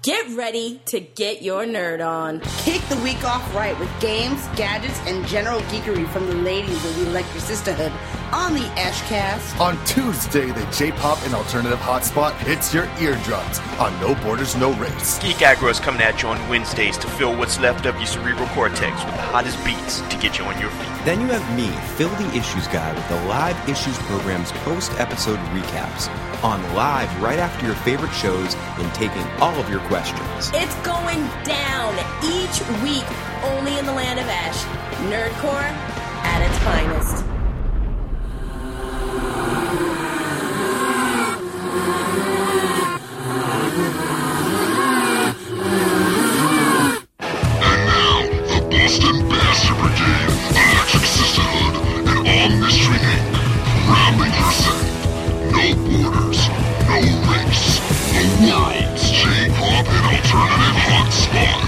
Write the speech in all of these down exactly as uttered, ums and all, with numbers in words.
Get ready to get your nerd on. Kick the week off right with games, gadgets, and general geekery from the ladies of the Electric Sisterhood on the Ashcast. On Tuesday, the J-pop and alternative hotspot hits your eardrums on No Borders, No Race. Geek Aggro is coming at you on Wednesdays to fill what's left of your cerebral cortex with the hottest beats to get you on your feet. Then you have me, Phil the Issues Guy, with the Live Issues program's post-episode recaps on live right after your favorite shows and taking all of your questions. It's going down each week, only in the land of Ash. Nerdcore at its finest. And now, the Boston Bastard Brigade, Electric Sisterhood, and All Mystery Incorporated proudly present No Borders, No Race, the world's J-pop and alternative hotspot.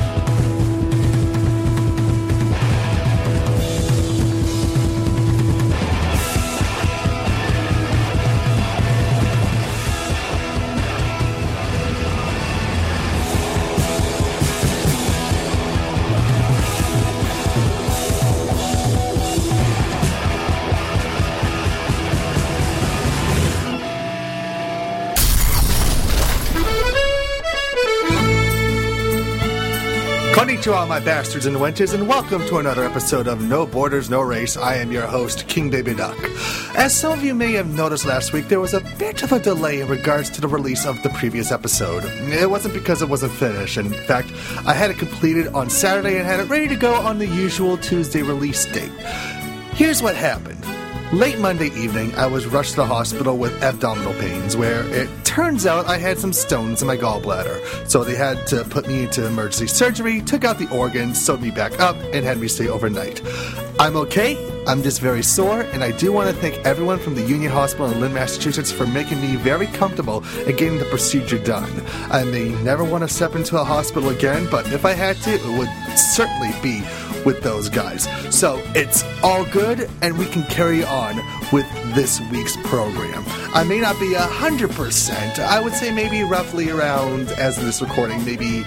Konnichiwa, my bastards and wenches, and welcome to another episode of No Borders, No Race. I am your host, King Baby Duck. As some of you may have noticed last week, there was a bit of a delay in regards to the release of the previous episode. It wasn't because it wasn't finished. In fact, I had it completed on Saturday and had it ready to go on the usual Tuesday release date. Here's what happened. Late Monday evening, I was rushed to the hospital with abdominal pains, where it turns out I had some stones in my gallbladder. So they had to put me into emergency surgery, took out the organs, sewed me back up, and had me stay overnight. I'm okay. I'm just very sore, and I do want to thank everyone from the Union Hospital in Lynn, Massachusetts for making me very comfortable and getting the procedure done. I may never want to step into a hospital again, but if I had to, it would certainly be with those guys. So it's all good, and we can carry on with this week's program. I may not be one hundred percent. I would say maybe roughly around, as of this recording, maybe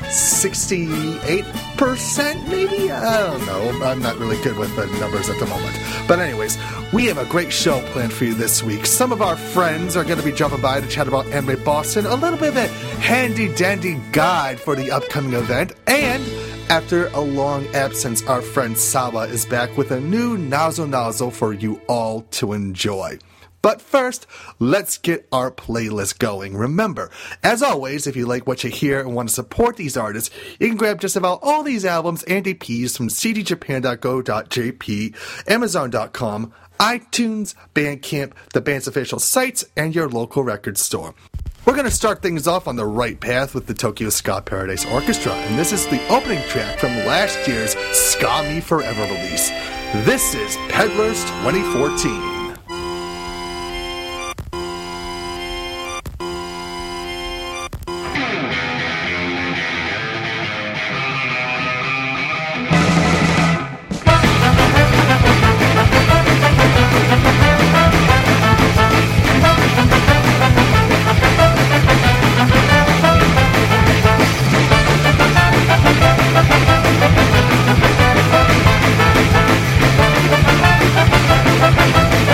sixty-eight percent maybe? I don't know. I'm not really good with the numbers at the moment. But anyways, we have a great show planned for you this week. Some of our friends are going to be jumping by to chat about Anime Boston, a little bit of a handy-dandy guide for the upcoming event, and after a long absence, our friend Sawa is back with a new Nazo Nazo for you all to enjoy. But first, let's get our playlist going. Remember, as always, if you like what you hear and want to support these artists, you can grab just about all these albums and E Ps from c d japan dot go dot j p, amazon dot com, iTunes, Bandcamp, the band's official sites, and your local record store. We're going to start things off on the right path with the Tokyo Ska Paradise Orchestra, and this is the opening track from last year's Ska Me Forever release. This is Peddlers twenty fourteen. We'll be right back.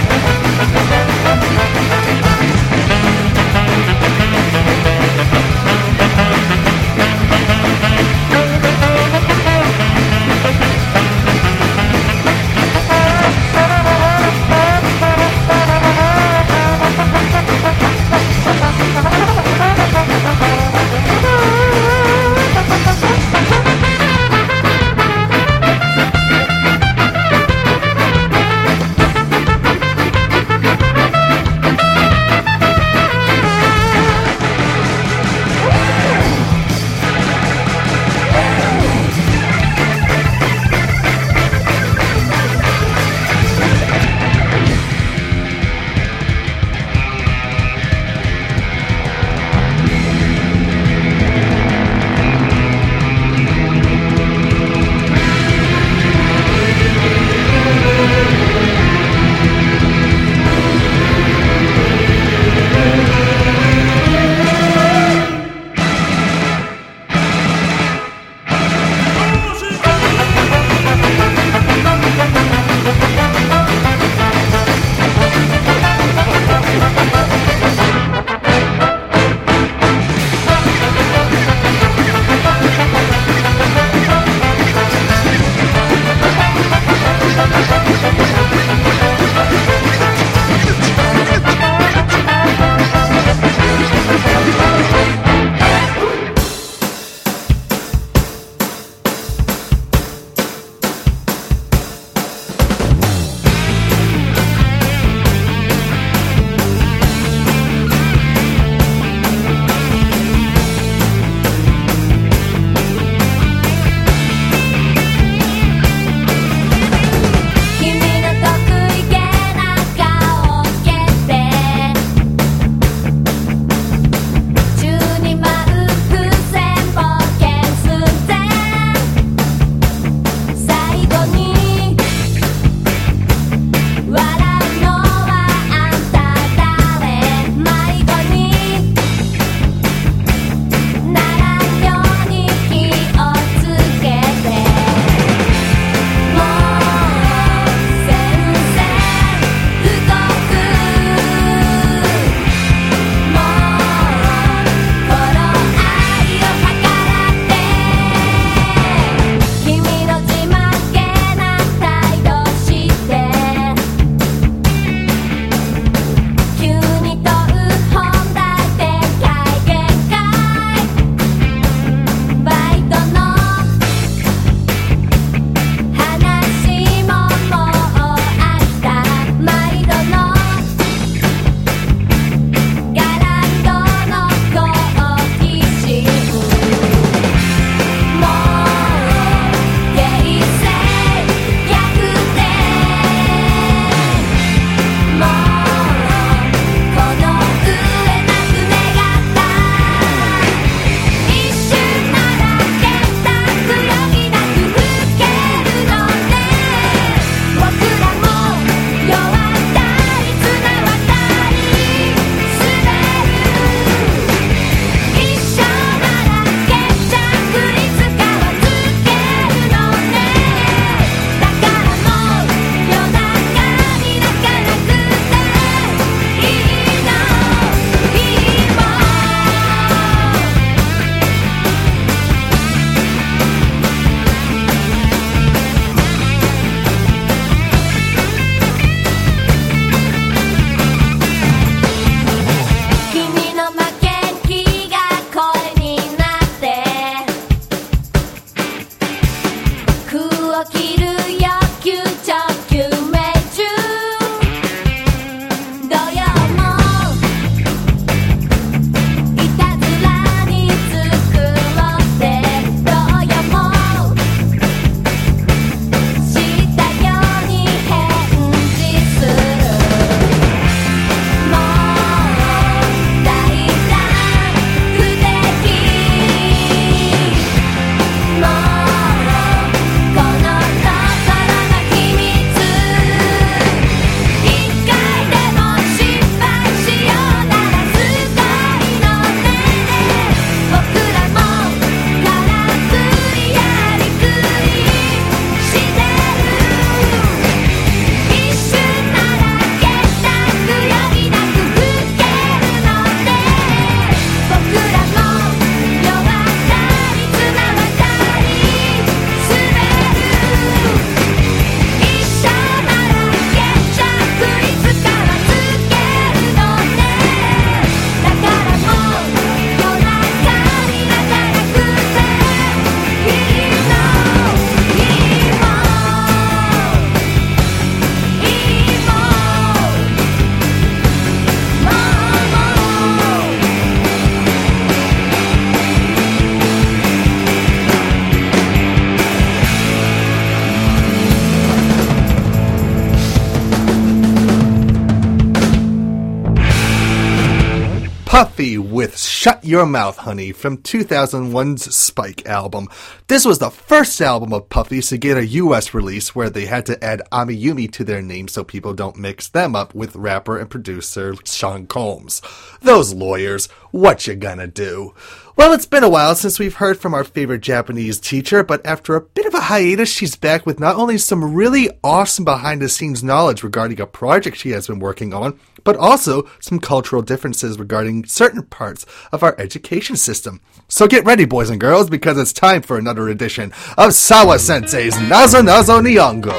Puffy with Shut Your Mouth, Honey from two thousand one's Spike album. This was the first album of Puffy's to get a U S release where they had to add Amiyumi to their name so people don't mix them up with rapper and producer Sean Combs. Those lawyers, what you gonna do? Well, it's been a while since we've heard from our favorite Japanese teacher, but after a bit of a hiatus, she's back with not only some really awesome behind-the-scenes knowledge regarding a project she has been working on, but also some cultural differences regarding certain parts of our education system. So get ready, boys and girls, because it's time for another edition of Sawa Sensei's Nazo Nazo Nihongo.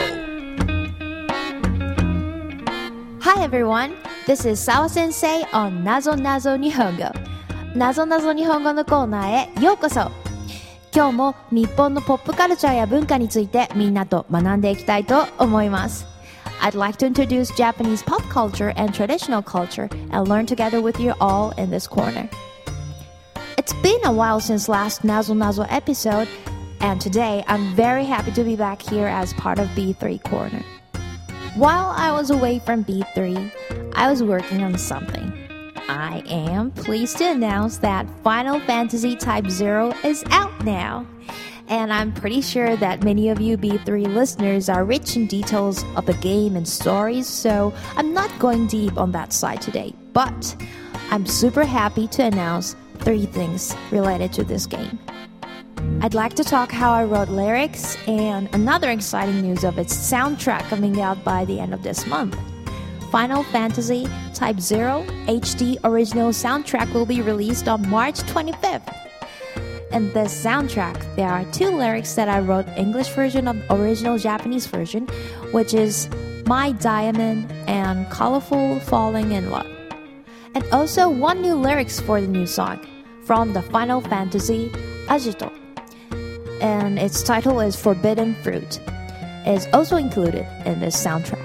Hi everyone, this is Sawa Sensei on Nazo Nazo Nihongo. なぞなぞ日本語のコーナーへようこそ。今日も日本のポップカルチャーや文化についてみんなと学んでいきたいと思います。I'd like to introduce Japanese pop culture and traditional culture and learn together with you all in this corner. It's been a while since last Nazo Nazo episode, and today I'm very happy to be back here as part of B three Corner. While I was away from B three, I was working on something. I am pleased to announce that Final Fantasy Type Zero is out now. And I'm pretty sure that many of you B three listeners are rich in details of the game and stories, so I'm not going deep on that side today. But I'm super happy to announce three things related to this game. I'd like to talk how I wrote lyrics and another exciting news of its soundtrack coming out by the end of this month. Final Fantasy Type Zero H D original soundtrack will be released on March twenty-fifth. In this soundtrack, there are two lyrics that I wrote English version of original Japanese version, which is My Diamond and Colorful Falling in Love. And also one new lyrics for the new song from the Final Fantasy Agito. And its title is Forbidden Fruit. It is also included in this soundtrack.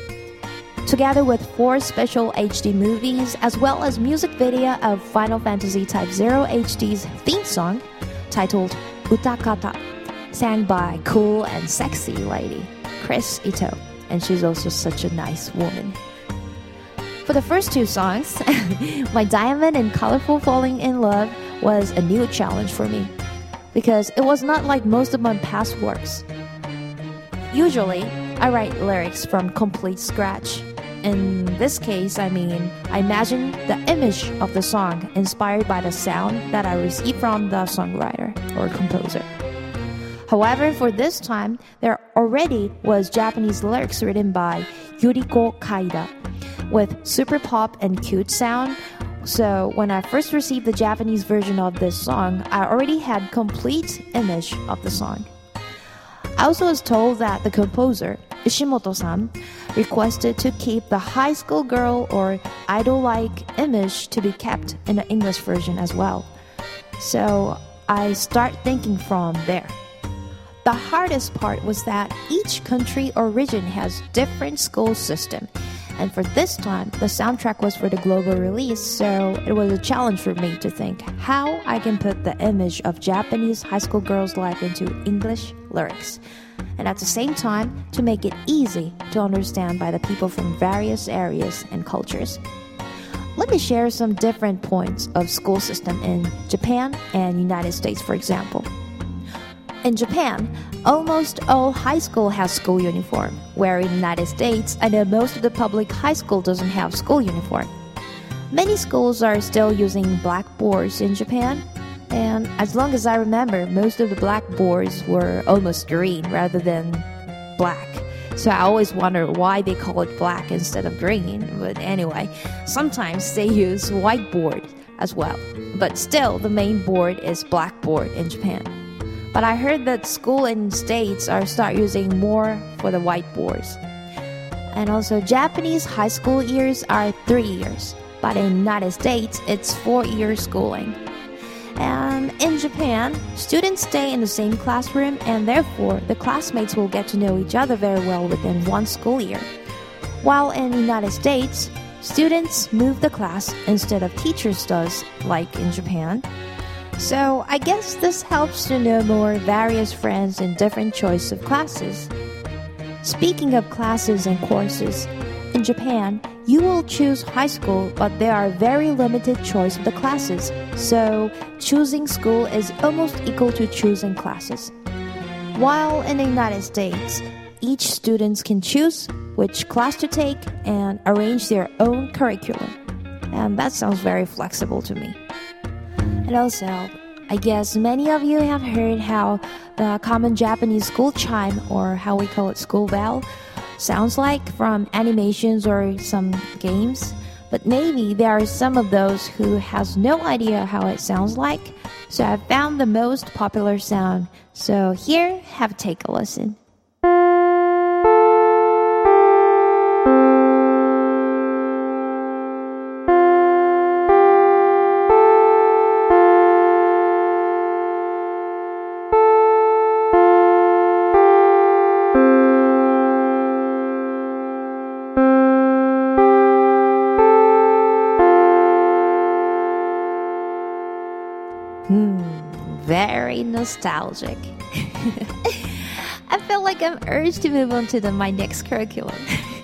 Together with four special H D movies, as well as music video of Final Fantasy Type Zero H D's theme song, titled Utakata, sang by cool and sexy lady, Chris Ito, and she's also such a nice woman. For the first two songs, My Diamond and Colorful Falling in Love was a new challenge for me, because it was not like most of my past works. Usually, I write lyrics from complete scratch. In this case, I mean, I imagine the image of the song inspired by the sound that I received from the songwriter or composer. However, for this time, there already was Japanese lyrics written by Yuriko Kaida with super pop and cute sound. So when I first received the Japanese version of this song, I already had complete image of the song. I also was told that the composer, Ishimoto-san, requested to keep the high school girl or idol-like image to be kept in the English version as well. So I start thinking from there. The hardest part was that each country origin has different school system. And for this time, the soundtrack was for the global release, so it was a challenge for me to think how I can put the image of Japanese high school girls' life into English lyrics. And at the same time, to make it easy to understand by the people from various areas and cultures. Let me share some different points of school system in Japan and United States, for example. In Japan, almost all high school has school uniform, where in the United States, I know most of the public high school doesn't have school uniform. Many schools are still using blackboards in Japan, and as long as I remember, most of the blackboards were almost green rather than black. So I always wonder why they call it black instead of green. But anyway, sometimes they use whiteboard as well. But still, the main board is blackboard in Japan. But I heard that school in states are start using more for the whiteboards. And also, Japanese high school years are three years. But in the United States, it's four-year schooling. And in Japan, students stay in the same classroom, and therefore the classmates will get to know each other very well within one school year. While in the United States, students move the class instead of teachers does, like in Japan. So I guess this helps to know more various friends in different choice of classes. Speaking of classes and courses, in Japan, You will choose high school, but there are very limited choice of the classes. So choosing school is almost equal to choosing classes. While in the United States, each student can choose which class to take and arrange their own curriculum. And that sounds very flexible to me. And also, I guess many of you have heard how the common Japanese school chime, or how we call it school bell, sounds like from animations or some games. But maybe there are some of those who has no idea how it sounds like. So I found the most popular sound. So here, have a take a listen. Hmm, very nostalgic. I feel like I'm urged to move on to the, my next curriculum.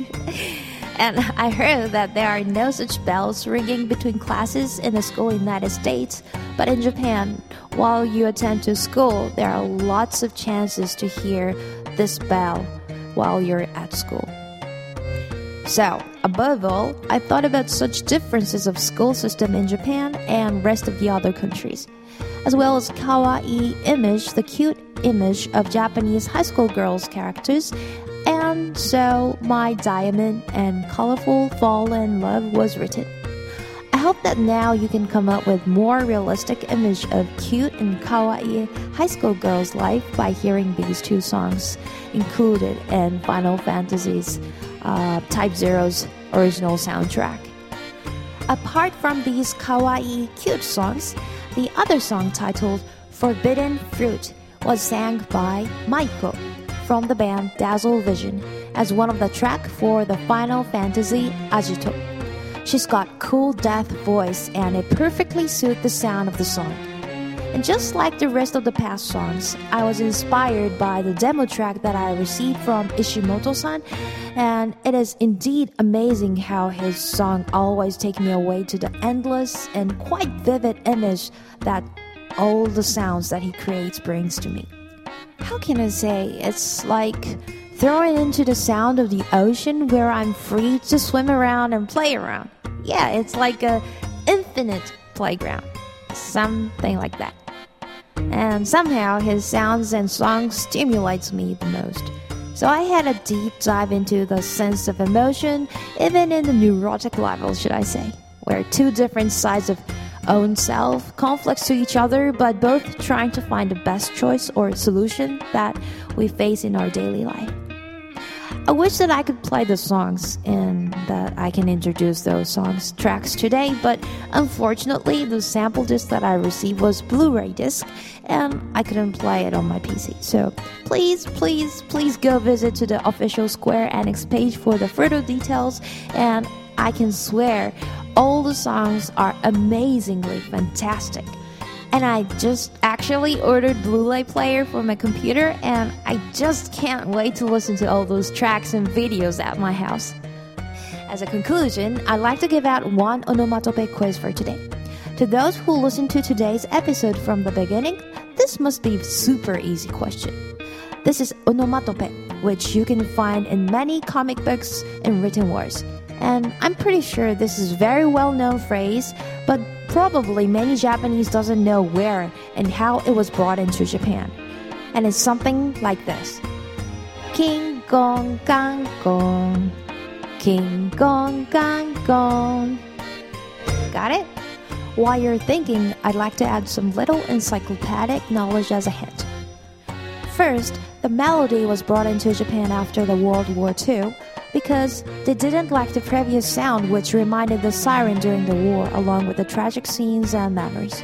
And I heard that there are no such bells ringing between classes in the school in the United States. But in Japan, while you attend to school, there are lots of chances to hear this bell while you're at school. So, above all, I thought about such differences of school system in Japan and rest of the other countries, as well as kawaii image, the cute image of Japanese high school girls' characters. And so my diamond and colorful fall in love was written. I hope that now you can come up with more realistic image of cute and kawaii high school girls' life by hearing these two songs included in Final Fantasy's uh, Type Zero's original soundtrack. Apart from these kawaii cute songs, the other song titled Forbidden Fruit was sang by Maiko from the band Dazzle Vision as one of the tracks for the Final Fantasy Agito. She's got cool death voice and it perfectly suits the sound of the song. And just like the rest of the past songs, I was inspired by the demo track that I received from Ishimoto-san, and it is indeed amazing how his song always takes me away to the endless and quite vivid image that all the sounds that he creates brings to me. How can I say? It's like throwing into the sound of the ocean where I'm free to swim around and play around. Yeah, it's like a infinite playground. Something like that. And somehow his sounds and songs stimulates me the most. So I had a deep dive into the sense of emotion, even in the neurotic level, should I say, where two different sides of own self conflicts to each other, but both trying to find the best choice or solution that we face in our daily life. I wish that I could play the songs and that I can introduce those songs tracks today, but unfortunately the sample disc that I received was Blu-ray disc and I couldn't play it on my P C. So please, please, please go visit to the official Square Enix page for the further details, and I can swear all the songs are amazingly fantastic. And I just actually ordered Blu-ray player for my computer, and I just can't wait to listen to all those tracks and videos at my house. As a conclusion, I'd like to give out one onomatope quiz for today. To those who listen to today's episode from the beginning, this must be a super easy question. This is onomatope, which you can find in many comic books and written words. And I'm pretty sure this is a very well-known phrase, but probably many Japanese doesn't know where and how it was brought into Japan. And it's something like this. King Gong Gang Gong. King Gong Gang Gong. Got it? While you're thinking, I'd like to add some little encyclopedic knowledge as a hint. First, the melody was brought into Japan after the World War Two because they didn't like the previous sound, which reminded the siren during the war, along with the tragic scenes and memories.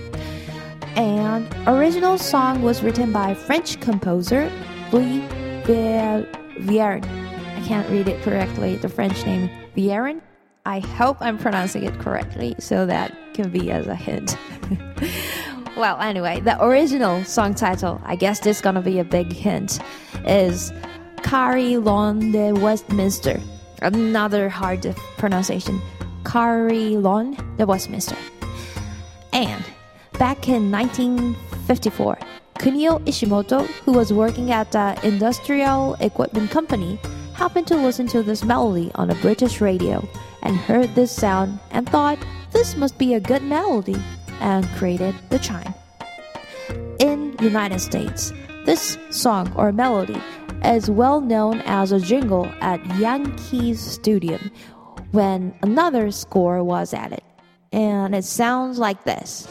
And original song was written by French composer Louis Vierne. I can't read it correctly, the French name Vierne. I hope I'm pronouncing it correctly, so that can be as a hint. Well, anyway, the original song title, I guess this is gonna be a big hint, is Carillon de Westminster, another hard pronunciation, Carillon de Westminster. And back in nineteen fifty-four, Kunio Ishimoto, who was working at the Industrial Equipment Company, happened to listen to this melody on a British radio and heard this sound and thought this must be a good melody and created the chime. In United States, this song or melody is well known as a jingle at Yankees Stadium when another score was added. And it sounds like this.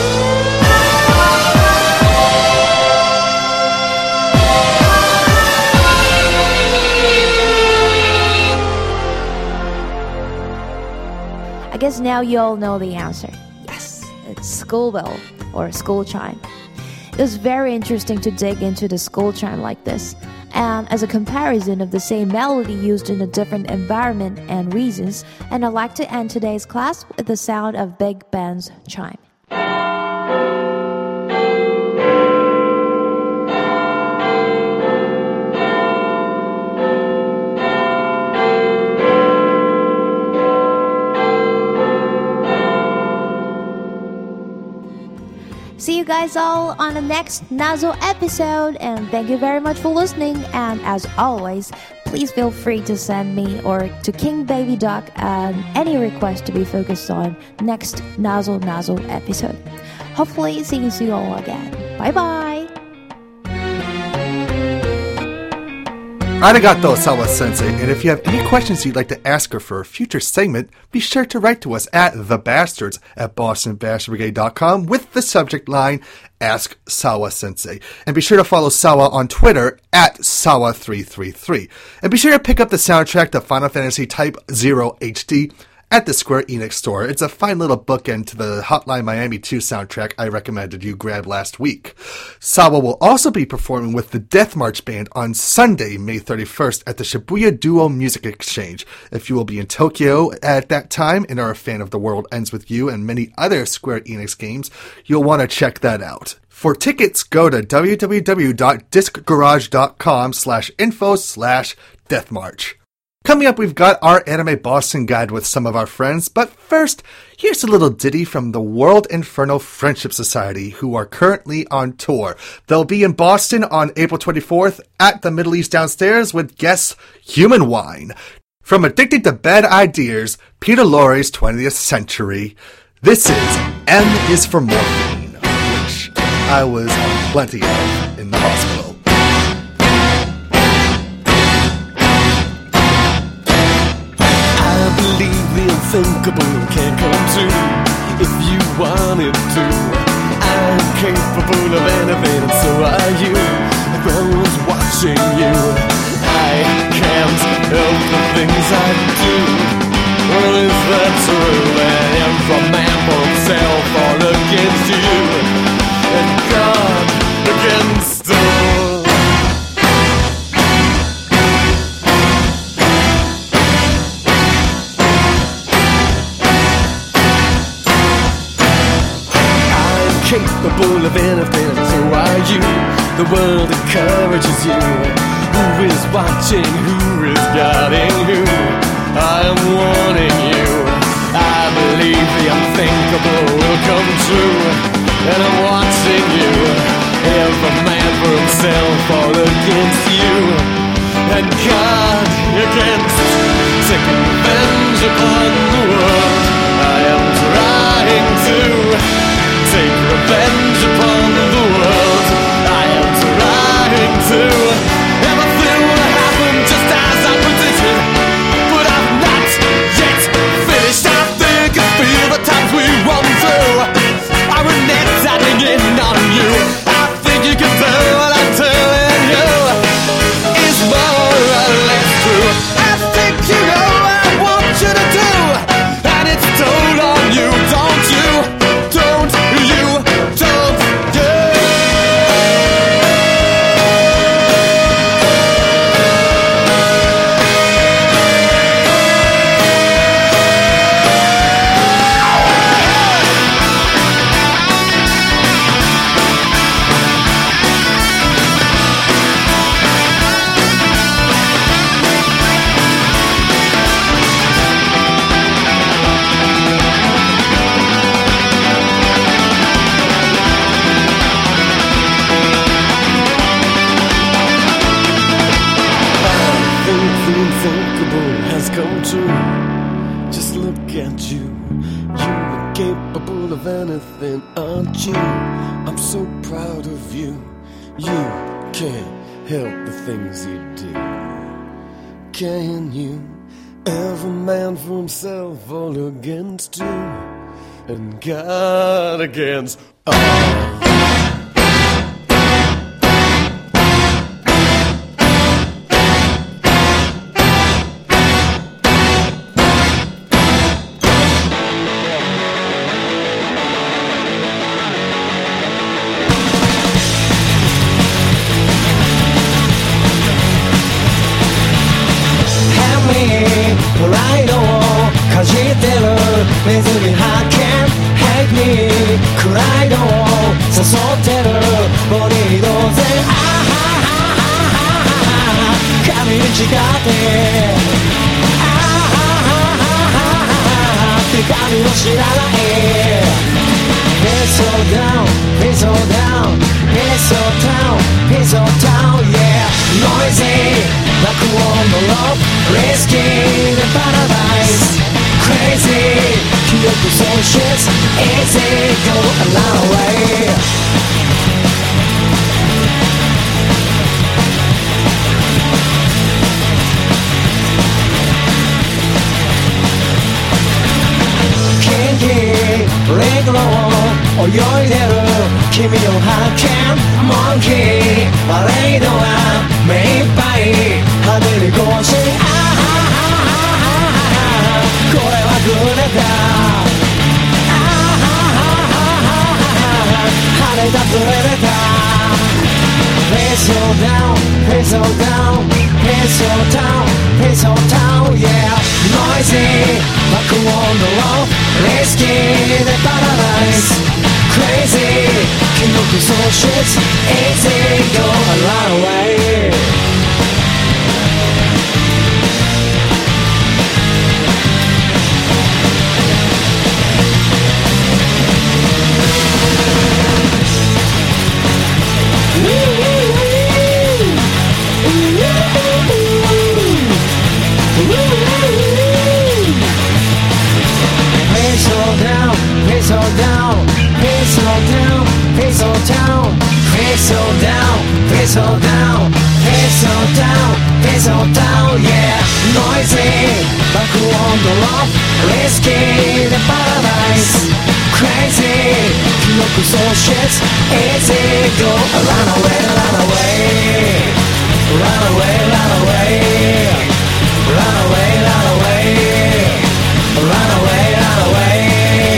I guess now you all know the answer. Yes, it's school bell or school chime. It was very interesting to dig into the school chime like this, and as a comparison of the same melody used in a different environment and reasons, and I'd like to end today's class with the sound of Big Ben's chime. See you guys all on the next Nazo episode, and thank you very much for listening. And as always, please feel free to send me or to King Baby Duck um, any request to be focused on next Nazo Nazo episode. Hopefully seeing you all again. Bye bye. Arigato, Sawa-sensei, and if you have any questions you'd like to ask her for a future segment, be sure to write to us at thebastards at boston bastard brigade dot com with the subject line, Ask Sawa-sensei. And be sure to follow Sawa on Twitter at Sawa three three three. And be sure to pick up the soundtrack to Final Fantasy Type zero H D at the Square Enix store. It's a fine little bookend to the Hotline Miami two soundtrack I recommended you grab last week. Sawa will also be performing with the Death March Band on Sunday, May thirty-first at the Shibuya Duo Music Exchange. If you will be in Tokyo at that time and are a fan of The World Ends With You and many other Square Enix games, you'll want to check that out. For tickets, go to w w w dot disc garage dot com slash info slash deathmarch. Coming up, we've got our Anime Boston guide with some of our friends, but first, here's a little ditty from the World Inferno Friendship Society, who are currently on tour. They'll be in Boston on April twenty-fourth at the Middle East Downstairs with guests Human Wine. From Addicted to Bad Ideas, Peter Lorre's twentieth Century, this is M is for Morphine, which I was on plenty of in the hospital. I believe the unthinkable can come true if you want it to. I'm capable of anything, and so are you. Everyone's watching you. I can't help the things I do. Well, is that true? And am from man for himself all against you, and God against all. Capable of anything, so are you. The world encourages you. Who is watching? Who is guarding who? I am warning you. I believe the unthinkable will come true, and I'm watching you. Every man for himself, all against you, and God against. Taking revenge upon the world. I am trying to take revenge upon the world. I am trying to. Everything will happen just as I predicted, but I'm not yet finished. I think I feel the times we run through. I will net standing in on you. come true. Just look at you. You are capable of anything, aren't you? I'm so proud of you. You can't help the things you do. Can you? Every man for himself, all against you, and God against all.別に発見 Hate me 暗いのを誘ってるボディーどうぜあはははは髪に誓ってあははははって髪を知らない Piss so down Piss so down Piss so down Piss so down Yeah Noisy 爆音のロープ Risky the paradise Crazy 記憶喪失 Easy go a long way Kinky Ring roll 泳いでる君を発見 Monkey パレードは目いっぱい派手に更新これはグレだあはははは晴れたプレデター Piss so down, piss so down, piss so down, piss so down, yeah Noisy, 爆音のロー Risky, the paradise Crazy, 記憶喪失 Easy, go a long way Piss so down, piss so down, piss so down, piss so down, piss so down, piss so down, piss so down, piss so down, yeah. Noisy, 爆音のロープ Risky, the paradise, crazy, 記憶喪失 Easy, go run away, run away, run away, run away, run away, run away, run away, run away.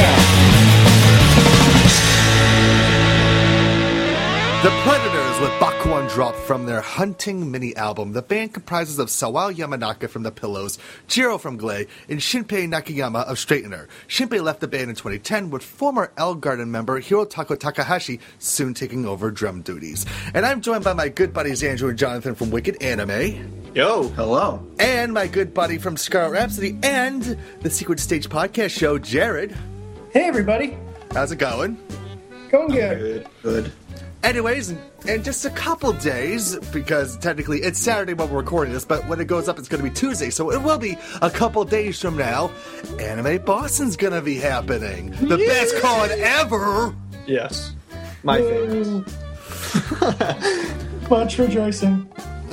The Predators with Bakuan dropped from their Hunting mini album. The band comprises of Sawao Yamanaka from The Pillows, Jiro from Glay, and Shinpei Nakayama of Straightener. Shinpei left the band in twenty ten with former L Garden member Hirotako Takahashi soon taking over drum duties. And I'm joined by my good buddies Andrew and Jonathan from Wicked Anime. Yo, hello. And my good buddy from Scarlet Rhapsody and the Secret Stage podcast show, Jared. Hey, everybody. How's it going? Going good. Good, good. Anyways, in, in just a couple days, because technically it's Saturday when we're recording this, but when it goes up, it's going to be Tuesday, so it will be a couple days from now. Anime Boston's going to be happening. The yeah. best con ever! Yes. My favorite. Much rejoicing.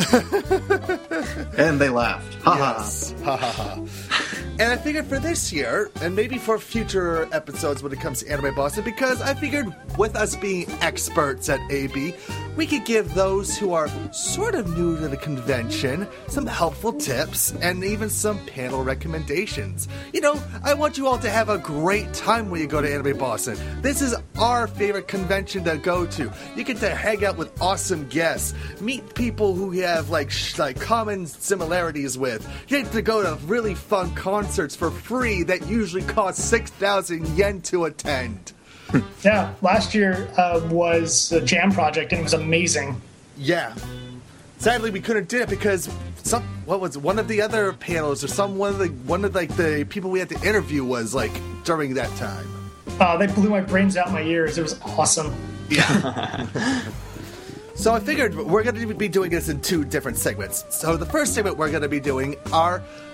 And they laughed. Ha yes. ha. Ha ha ha. And I figured for this year, and maybe for future episodes when it comes to Anime Boston, because I figured with us being experts at A B, we could give those who are sort of new to the convention some helpful tips and even some panel recommendations. You know, I want you all to have a great time when you go to Anime Boston. This is our favorite convention to go to. You get to hang out with awesome guests, meet people who you have like sh- like common similarities with. You get to go to really fun concerts for free that usually cost six thousand yen to attend. Yeah, last year uh, was a jam project and it was amazing. Yeah. Sadly, we couldn't do it because some what was it, one of the other panels or some one of the one of like the people we had to interview was like during that time. Uh, they blew my brains out my ears. It was awesome. Yeah. So I figured we're going to be doing this in two different segments. So the first segment we're going to be doing are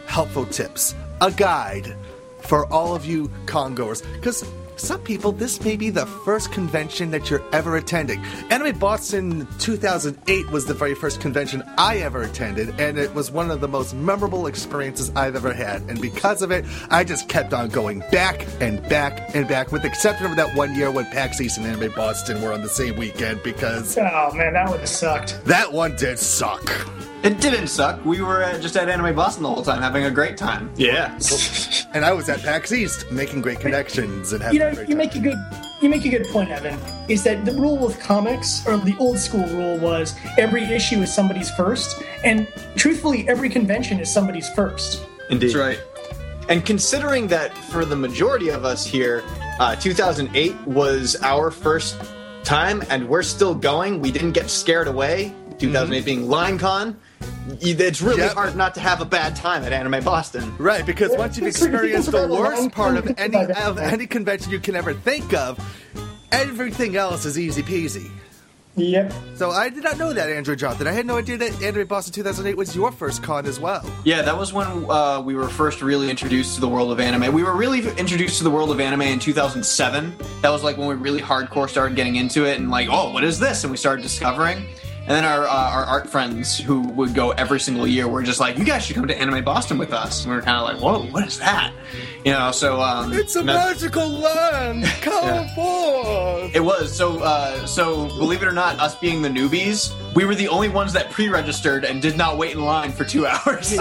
helpful tips, a guide for all of you con-goers, because some people, this may be the first convention that you're ever attending. Anime Boston two thousand eight was the very first convention I ever attended, and it was one of the most memorable experiences I've ever had. And because of it, I just kept on going back and back and back, with the exception of that one year when PAX East and Anime Boston were on the same weekend, because... Oh, man, that would have sucked. That one did suck. It didn't suck. We were uh, just at Anime Boston the whole time, having a great time. Yeah. And I was at PAX East, making great connections and having You know, a great you time. make a good you make a good point, Evan. Is that the rule with comics, or the old school rule, was every issue is somebody's first, and truthfully, every convention is somebody's first. Indeed. That's right. And considering that for the majority of us here, uh, two thousand eight was our first time, and we're still going. We didn't get scared away. two thousand eight mm-hmm. being LineCon. It's really Yep. hard not to have a bad time at Anime Boston. Right, because Yeah, once you've it's ridiculous experienced the about a worst long part time of to any think about of that. any convention you can ever think of, everything else is easy peasy. Yep. So I did not know that, Andrew Jonathan. I had no idea that Anime Boston two thousand eight was your first con as well. Yeah, that was when uh, we were first really introduced to the world of anime. We were really introduced to the world of anime in two thousand seven. That was like when we really hardcore started getting into it and like, oh, what is this? And we started discovering. And then our uh, our art friends who would go every single year were just like, you guys should come to Anime Boston with us. And we were kind of like, whoa, what is that? You know, so... Um, It's a that's- magical land! Come Yeah. forth! It was. So, uh, so believe it or not, us being the newbies, we were the only ones that pre-registered and did not wait in line for two hours.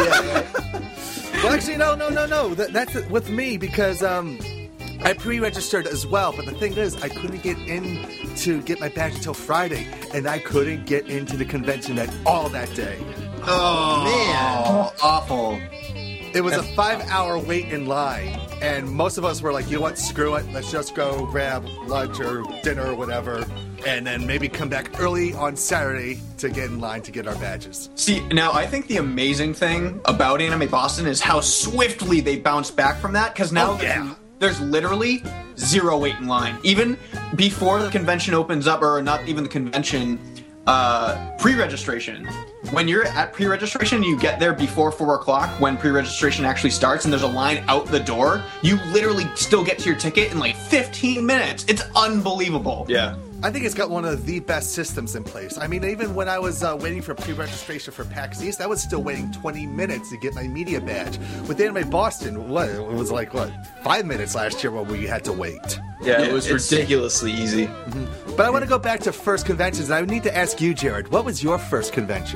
Well, actually, no, no, no, no. That, that's it with me because um, I pre-registered as well. But the thing is, I couldn't get in to get my badge until Friday, and I couldn't get into the convention at all that day. Oh, man. Awful. It was a five-hour wait in line, and most of us were like, you know what, screw it. Let's just go grab lunch or dinner or whatever, and then maybe come back early on Saturday to get in line to get our badges. See, now I think the amazing thing about Anime Boston is how swiftly they bounced back from that, because now Oh, yeah. there's literally zero wait in line. Even before the convention opens up, or not even the convention, uh, pre-registration. When you're at pre-registration, you get there before four o'clock when pre-registration actually starts, and there's a line out the door, you literally still get to your ticket in like fifteen minutes. It's unbelievable. Yeah. I think it's got one of the best systems in place. I mean, even when I was uh, waiting for pre-registration for PAX East, I was still waiting twenty minutes to get my media badge. With Anime Boston, what, it was like, what, five minutes last year when we had to wait. Yeah, Yeah, it was it's- ridiculously easy. But I want to go back to first conventions, and I need to ask you, Jared, what was your first convention?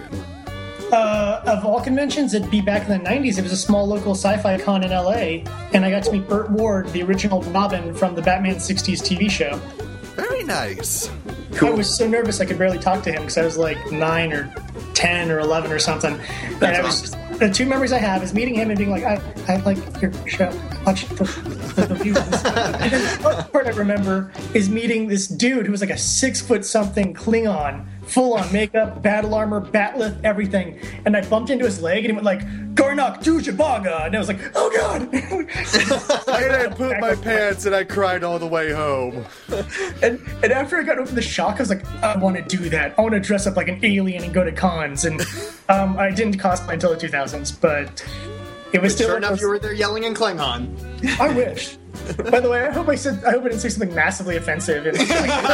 Uh, of all conventions, it'd be back in the nineties. It was a small local sci-fi con in L A, and I got to meet Burt Ward, the original Robin from the Batman sixties T V show. Very nice. I was so nervous I could barely talk to him because I was like nine or ten or eleven or something. That's and I was the two memories I have is meeting him and being like, I, I like your show. Watch the, the, the views. And then the other part I remember is meeting this dude who was like a six foot something Klingon, full on makeup, battle armor, batleth, everything. And I bumped into his leg and he went like, Garnak Dujabaga. And I was like, oh god. And I pooped my pants and I cried all the way home. And and after I got over the shock, I was like, I want to do that. I want to dress up like an alien and go to cons. And um, I didn't cosplay until the two thousands, but it was still. Sure enough, you were there yelling in Klingon. I wish. By the way, I hope I said. I hope I didn't say something massively offensive. And,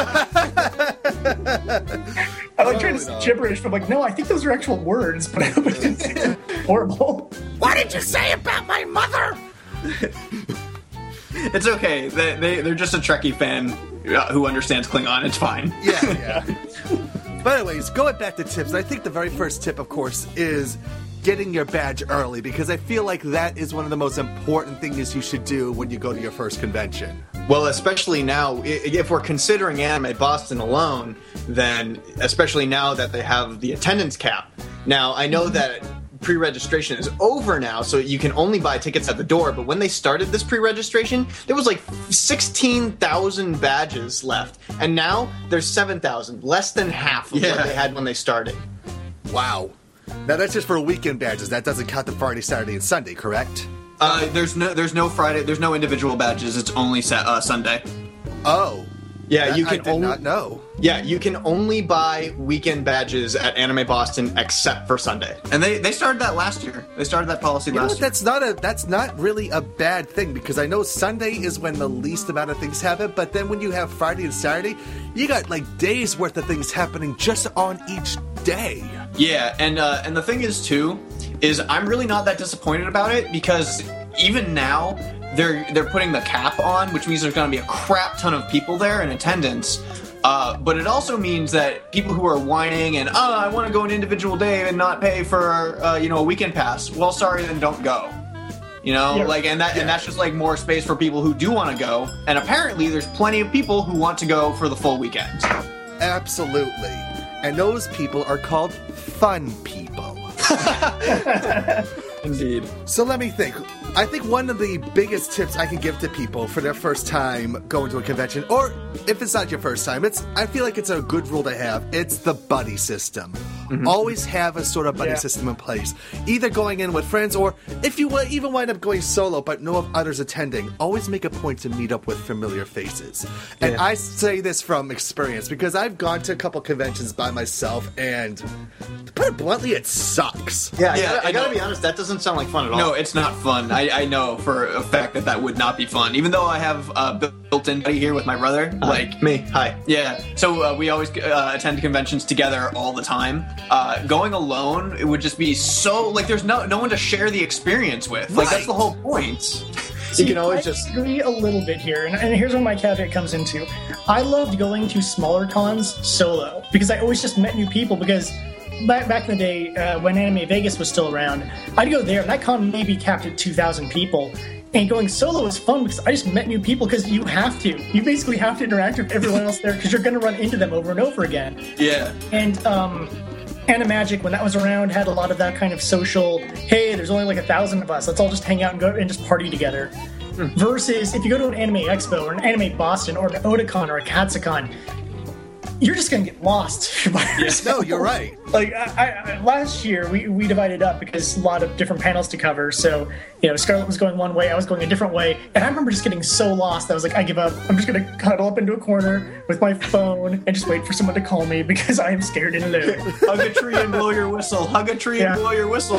I like trying to say gibberish, but I'm like, no, I think those are actual words. But I hope I didn't say something horrible. What did you say about my mother? It's okay. They, they, they're just a Trekkie fan uh, who understands Klingon. It's fine. Yeah, yeah. But anyways, going back to tips, I think the very first tip, of course, is getting your badge early, because I feel like that is one of the most important things you should do when you go to your first convention. Well, especially now, i- if we're considering Anime Boston alone, then especially now that they have the attendance cap. Now, I know that pre-registration is over now, so you can only buy tickets at the door, but when they started this pre-registration, there was like sixteen thousand badges left, and now there's seven thousand, less than half of Yeah. what they had when they started. Wow. Now, that's just for weekend badges. That doesn't count the Friday, Saturday, and Sunday, correct? Uh, there's no, there's no Friday, there's no individual badges. It's only sa- uh, Sunday. Oh. Yeah, That you I can did only not know. Yeah, you can only buy weekend badges at Anime Boston except for Sunday. And they, they started that last year. They started that policy You know last what? year. That's not a that's not really a bad thing because I know Sunday is when the least amount of things happen, but then when you have Friday and Saturday, you got like days worth of things happening just on each day. Yeah, and uh, and the thing is too, is I'm really not that disappointed about it because even now they're they're putting the cap on, which means there's going to be a crap ton of people there in attendance. Uh, but it also means that people who are whining and oh, I want to go an individual day and not pay for uh, you know a weekend pass. Well, sorry, then don't go. You know, Yeah. like and that and that's just like more space for people who do want to go. And apparently, there's plenty of people who want to go for the full weekend. Absolutely. And those people are called fun people. Indeed. So let me think. I think one of the biggest tips I can give to people for their first time going to a convention, or if it's not your first time, it's I feel like it's a good rule to have. It's the buddy system. Mm-hmm. Always have a sort of buddy Yeah. system in place. Either going in with friends, or if you wa- even wind up going solo but know of others attending, always make a point to meet up with familiar faces. And Yeah. I say this from experience because I've gone to a couple conventions by myself, and to put it bluntly, it sucks. Yeah, I Yeah, gotta, I I gotta know. be honest, that doesn't sound like fun at all. No, it's not fun. I, I know for a fact that that would not be fun. Even though I have uh, built-in buddy here with my brother, like me. Hi. yeah. So uh, we always uh, attend conventions together all the time. Uh, going alone, it would just be so like there's no no one to share the experience with. Like that's the whole point. You can always I just agree a little bit here, and, and here's where my caveat comes into. I loved going to smaller cons solo because I always just met new people. Because back back in the day uh, when Anime Vegas was still around, I'd go there, and that con maybe capped at two thousand people. And going solo was fun because I just met new people because you have to. You basically have to interact with everyone else there because you're going to run into them over and over again. Yeah. And um, Animagic, when that was around, had a lot of that kind of social, hey, there's only like a thousand of us, let's all just hang out and go and just party together. Hmm. Versus if you go to an Anime Expo or an Anime Boston or an Otakon or a Katsucon, you're just going to get lost by yourself. No, you're right. Like I, I, last year, we, we divided up because a lot of different panels to cover. So, you know, Scarlett was going one way, I was going a different way. And I remember just getting so lost that I was like, I give up. I'm just going to cuddle up into a corner with my phone and just wait for someone to call me because I am scared and alone. Hug a tree and blow your whistle. Hug a tree Yeah. and blow your whistle.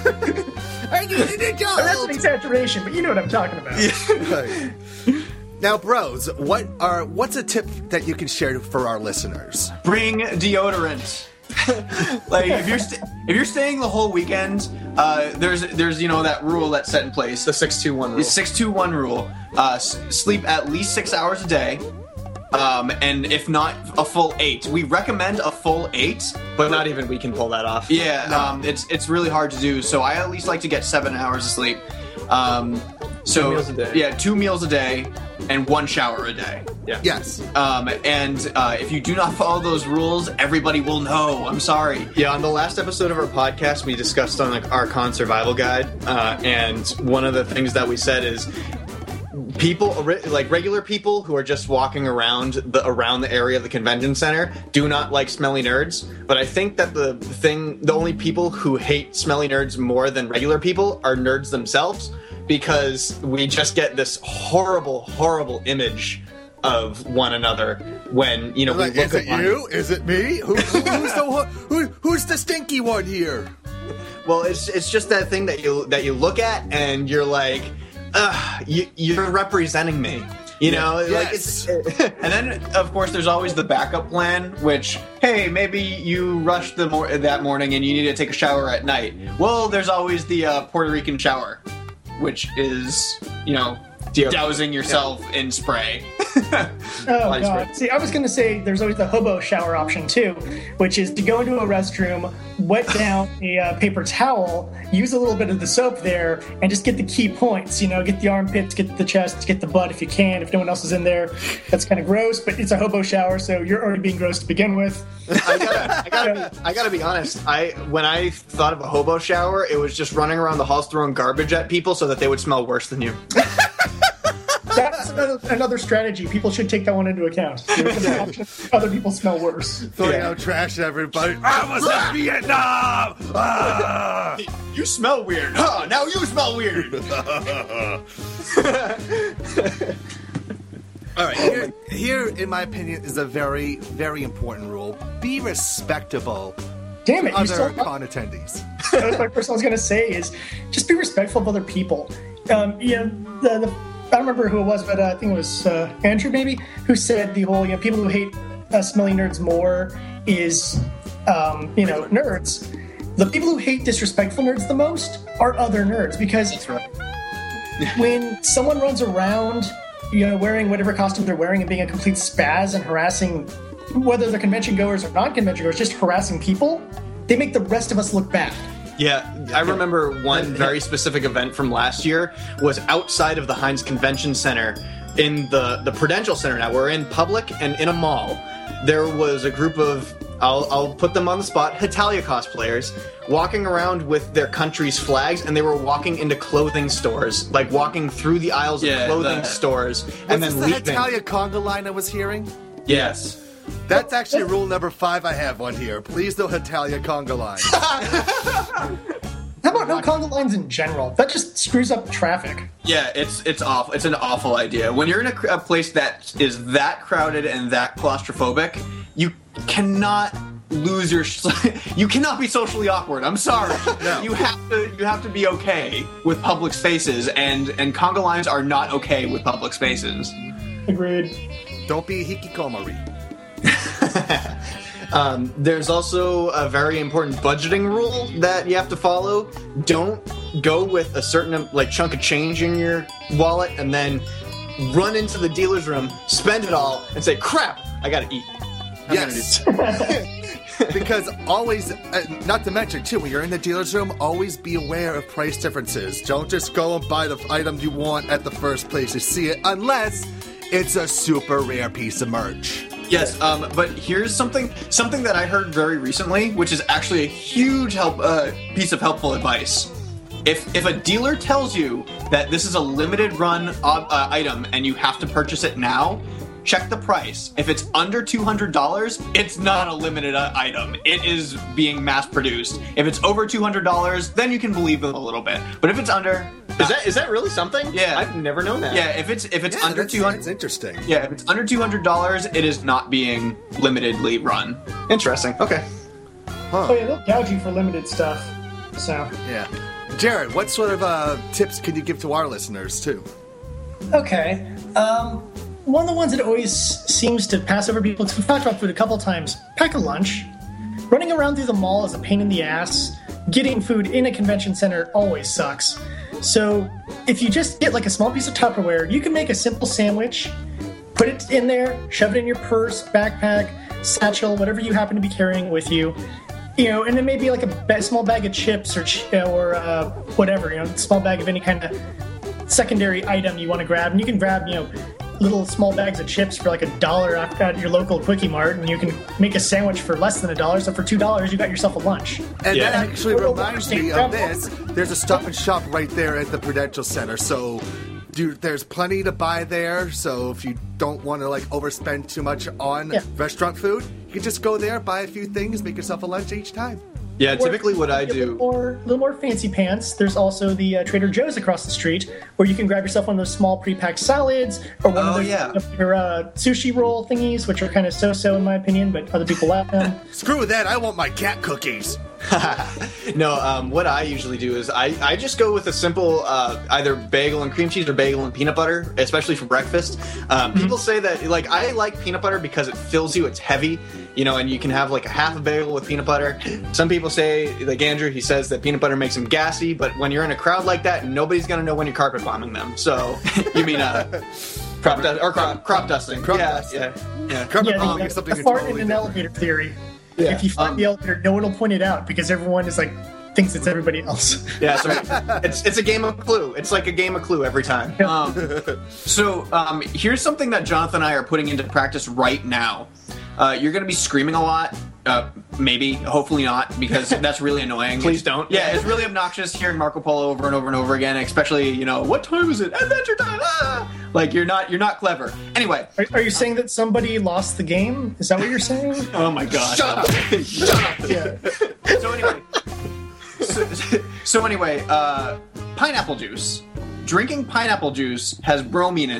I need an That's an adult. exaggeration, but you know what I'm talking about. Right. Now, bros, what are what's a tip that you can share for our listeners? Bring deodorant. Like if you're st- if you're staying the whole weekend, uh, there's there's you know that rule that's set in place. the six two one rule. The six two one rule. Uh, s- sleep at least six hours a day, um, and if not a full eight. We recommend a full eight, But not even we can pull that off. yeah, um, it's it's really hard to do. So I at least like to get seven hours of sleep. Um, so Two meals a day. Yeah, two meals a day and one shower a day. Yeah. Yes. Um, and uh, if you do not follow those rules, everybody will know. I'm sorry. Yeah, on the last episode of our podcast, we discussed on like our con survival guide, uh, and one of the things that we said is people, like regular people who are just walking around the around the area of the convention center, do not like smelly nerds. But I think that the thing, the only people who hate smelly nerds more than regular people are nerds themselves, because we just get this horrible, horrible image of one another when you know we Like, look is it upon- you? Is it me? Who, who, who's the who, who's the stinky one here? Well, it's it's just that thing that you that you look at and you're like, ugh, you, you're representing me. You know, like Yes. it's And then, of course, there's always the backup plan, which, hey, maybe you rushed the mor- that morning and you need to take a shower at night. Well, there's always the uh, Puerto Rican shower, which is, you know, Deodorant. dousing yourself in spray. Oh Body god! spray. See, I was going to say there's always the hobo shower option too, which is to go into a restroom, wet down a uh, paper towel, use a little bit of the soap there, and just get the key points. You know, get the armpits, get the chest, get the butt if you can. If no one else is in there, that's kind of gross, but it's a hobo shower, so you're already being gross to begin with. I gotta, I gotta, be, I gotta be honest. I when I thought of a hobo shower, it was just running around the halls throwing garbage at people so that they would smell worse than you. That's another, another strategy. People should take that one into account. Other people smell worse. Throwing Yeah. out trash at everybody. I was in Vietnam! Ah! You smell weird. Huh, now you smell weird. All right, here, here, in my opinion, is a very, very important rule. Be respectable Damn it, to you other still- con attendees. That's my first thing I was going to say is just be respectful of other people. Um, you know, the, the, I don't remember who it was, but uh, I think it was uh, Andrew maybe, who said the whole, you know, people who hate uh, smelly nerds more is, um, you know, nerds. The people who hate disrespectful nerds the most are other nerds, because That's right. when someone runs around, you know, wearing whatever costume they're wearing and being a complete spaz and harassing, whether they're convention goers or non-convention goers, just harassing people, they make the rest of us look bad. Yeah, I remember one very specific event from last year was outside of the Heinz Convention Center in the, the Prudential Center. Now, we're in public and in a mall. There was a group of, I'll, I'll put them on the spot, Hetalia cosplayers walking around with their country's flags, and they were walking into clothing stores, like walking through the aisles Yeah, of clothing the- stores, Was and this then the leaving. Hetalia conga line I was hearing? Yes. That's actually rule number five. I have one here. Please no Hetalia conga line. How about no conga lines in general? That just screws up traffic. Yeah, it's it's awful. It's an awful idea. When you're in a, cr- a place that is that crowded and that claustrophobic, you cannot lose your. You cannot be socially awkward. I'm sorry. No. You have to. You have to be okay with public spaces, and and conga lines are not okay with public spaces. Agreed. Don't be hikikomori. Um, there's also a very important budgeting rule that you have to follow. Don't go with a certain like chunk of change in your wallet and then run into the dealer's room, spend it all, and say, "Crap, I gotta eat." I'm Yes. Because always, uh, not to mention too, when you're in the dealer's room, always be aware of price differences. Don't just go and buy the item you want at the first place you see it, unless it's a super rare piece of merch. Yes, um, but here's something something that I heard very recently, which is actually a huge help uh, piece of helpful advice. If if a dealer tells you that this is a limited run uh, uh, item and you have to purchase it now, check the price. If it's under two hundred dollars, it's not a limited uh, item. It is being mass produced. If it's over two hundred dollars, then you can believe them a little bit. But if it's under, Is that is that really something? Yeah. I've never known that. yeah, if it's if it's Yeah, under that's, two hundred, that's interesting. yeah, if it's under two hundred dollars, it is not being limitedly run. Interesting. Okay. Oh yeah, they'll gouge you for limited stuff. So Yeah. Jared, what sort of uh, tips can you give to our listeners too? okay, um, one of the ones that always seems to pass over people. We've talked about food a couple times. Pack a lunch. Running around through the mall is a pain in the ass. Getting food in a convention center always sucks. So if you just get like a small piece of Tupperware, you can make a simple sandwich, put it in there, shove it in your purse, backpack, satchel, whatever you happen to be carrying with you. You know, and then maybe like a ba- small bag of chips or ch- or uh, whatever. You know, small bag of any kind of secondary item you want to grab, and you can grab you know little small bags of chips for like a dollar at at your local Quickie Mart, and you can make a sandwich for less than a dollar. So for two dollars, you got yourself a lunch. And Yeah. that actually Little reminds me grab of this. There's a Stop and Shop right there at the Prudential Center. So do, there's plenty to buy there. So if you don't want to like overspend too much on Yeah. restaurant food, you can just go there, buy a few things, make yourself a lunch each time. Yeah, typically what I A little do. more, little more fancy pants. There's also the uh, Trader Joe's across the street, where you can grab yourself one of those small pre-packed salads, or one Oh, of those yeah. your uh, sushi roll thingies, which are kind of so-so in my opinion, but other people like them. Screw that! I want my cat cookies. No, um, what I usually do is I, I just go with a simple uh, either bagel and cream cheese or bagel and peanut butter, especially for breakfast. Um, People say that like I like peanut butter because it fills you. It's heavy, you know, and you can have like a half a bagel with peanut butter. Some people say, like Andrew, he says that peanut butter makes him gassy, but when you're in a crowd like that, nobody's gonna know when you're carpet bombing them. So you mean uh, crop dust or crop, crop dusting? Crop yeah, dusting. yeah, yeah. Carpet Yeah, bombing the, is something the fart totally in an different. elevator theory. Yeah, If you fart in um, the elevator, no one will point it out because everyone is like thinks it's everybody else. Yeah, so it's it's a game of Clue. It's like a game of Clue every time. Um, so um, here's something that Jonathan and I are putting into practice right now. Uh, you're going to be screaming a lot. Uh, maybe, hopefully not, because that's really annoying. Please don't. Yeah, it's really obnoxious hearing Marco Polo over and over and over again, especially, you know, what time is it? Adventure time! Ah! Like, you're not, you're not clever. Anyway. Are, are you saying that somebody lost the game? Is that what you're saying? Oh my god. Shut up! Shut up! Yeah. So anyway, so, so anyway, uh, pineapple juice. Drinking pineapple juice has bromine in it,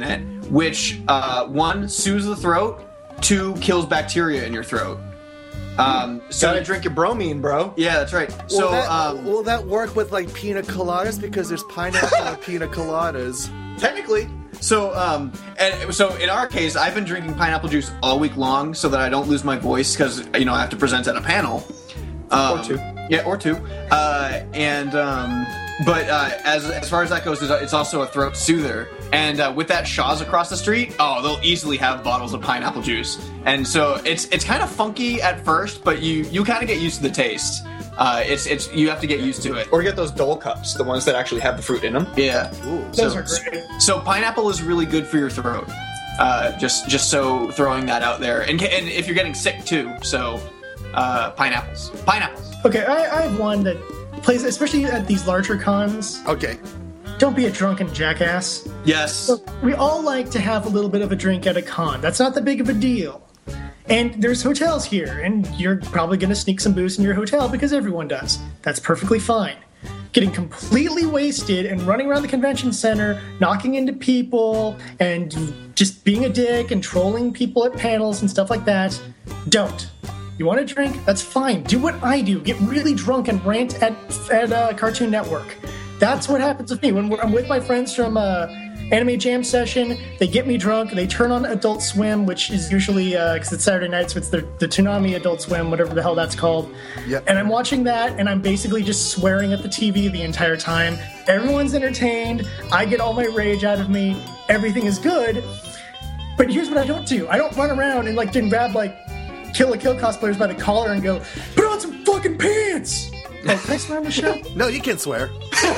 which uh, one soothes the throat, two kills bacteria in your throat. Um, so Gotta drink your bromine, bro. Yeah, that's right. Will, So that, um, will that work with like pina coladas? Because there's pineapple and pina coladas. technically. So, um, and so in our case, I've been drinking pineapple juice all week long so that I don't lose my voice because you know I have to present at a panel. Um, Or two. Yeah, or two. Uh, and um, but uh, as as far as that goes, it's also a throat soother. And uh, with that Shaw's across the street, oh, they'll easily have bottles of pineapple juice. And so it's it's kind of funky at first, but you you kind of get used to the taste. Uh, it's it's you have to get used to it. Or get those Dole cups, the ones that actually have the fruit in them. Yeah. Those so, are great. So pineapple is really good for your throat. Uh, just just so throwing that out there, and and if you're getting sick too, so uh, pineapples, pineapples. Okay, I, I have one that plays, especially at these larger cons. Okay. Don't be a drunken jackass. Yes. Look, we all like to have a little bit of a drink at a con. That's not that big of a deal. And there's hotels here, and you're probably going to sneak some booze in your hotel because everyone does. That's perfectly fine. Getting completely wasted and running around the convention center, knocking into people, and just being a dick and trolling people at panels and stuff like that, don't. You want to drink? That's fine. Do what I do. Get really drunk and rant at, at uh, Cartoon Network. That's what happens with me. When we're, I'm with my friends from uh, Anime Jam Session, they get me drunk, they turn on Adult Swim, which is usually, because uh, it's Saturday night, so it's the, the Toonami Adult Swim, whatever the hell that's called. Yep. And I'm watching that, and I'm basically just swearing at the T V the entire time. Everyone's entertained. I get all my rage out of me. Everything is good. But here's what I don't do. I don't run around and like and grab like Kill a Kill cosplayers by the collar and go, put on some fucking pants! Oh, can I swear on the show? No, you can swear.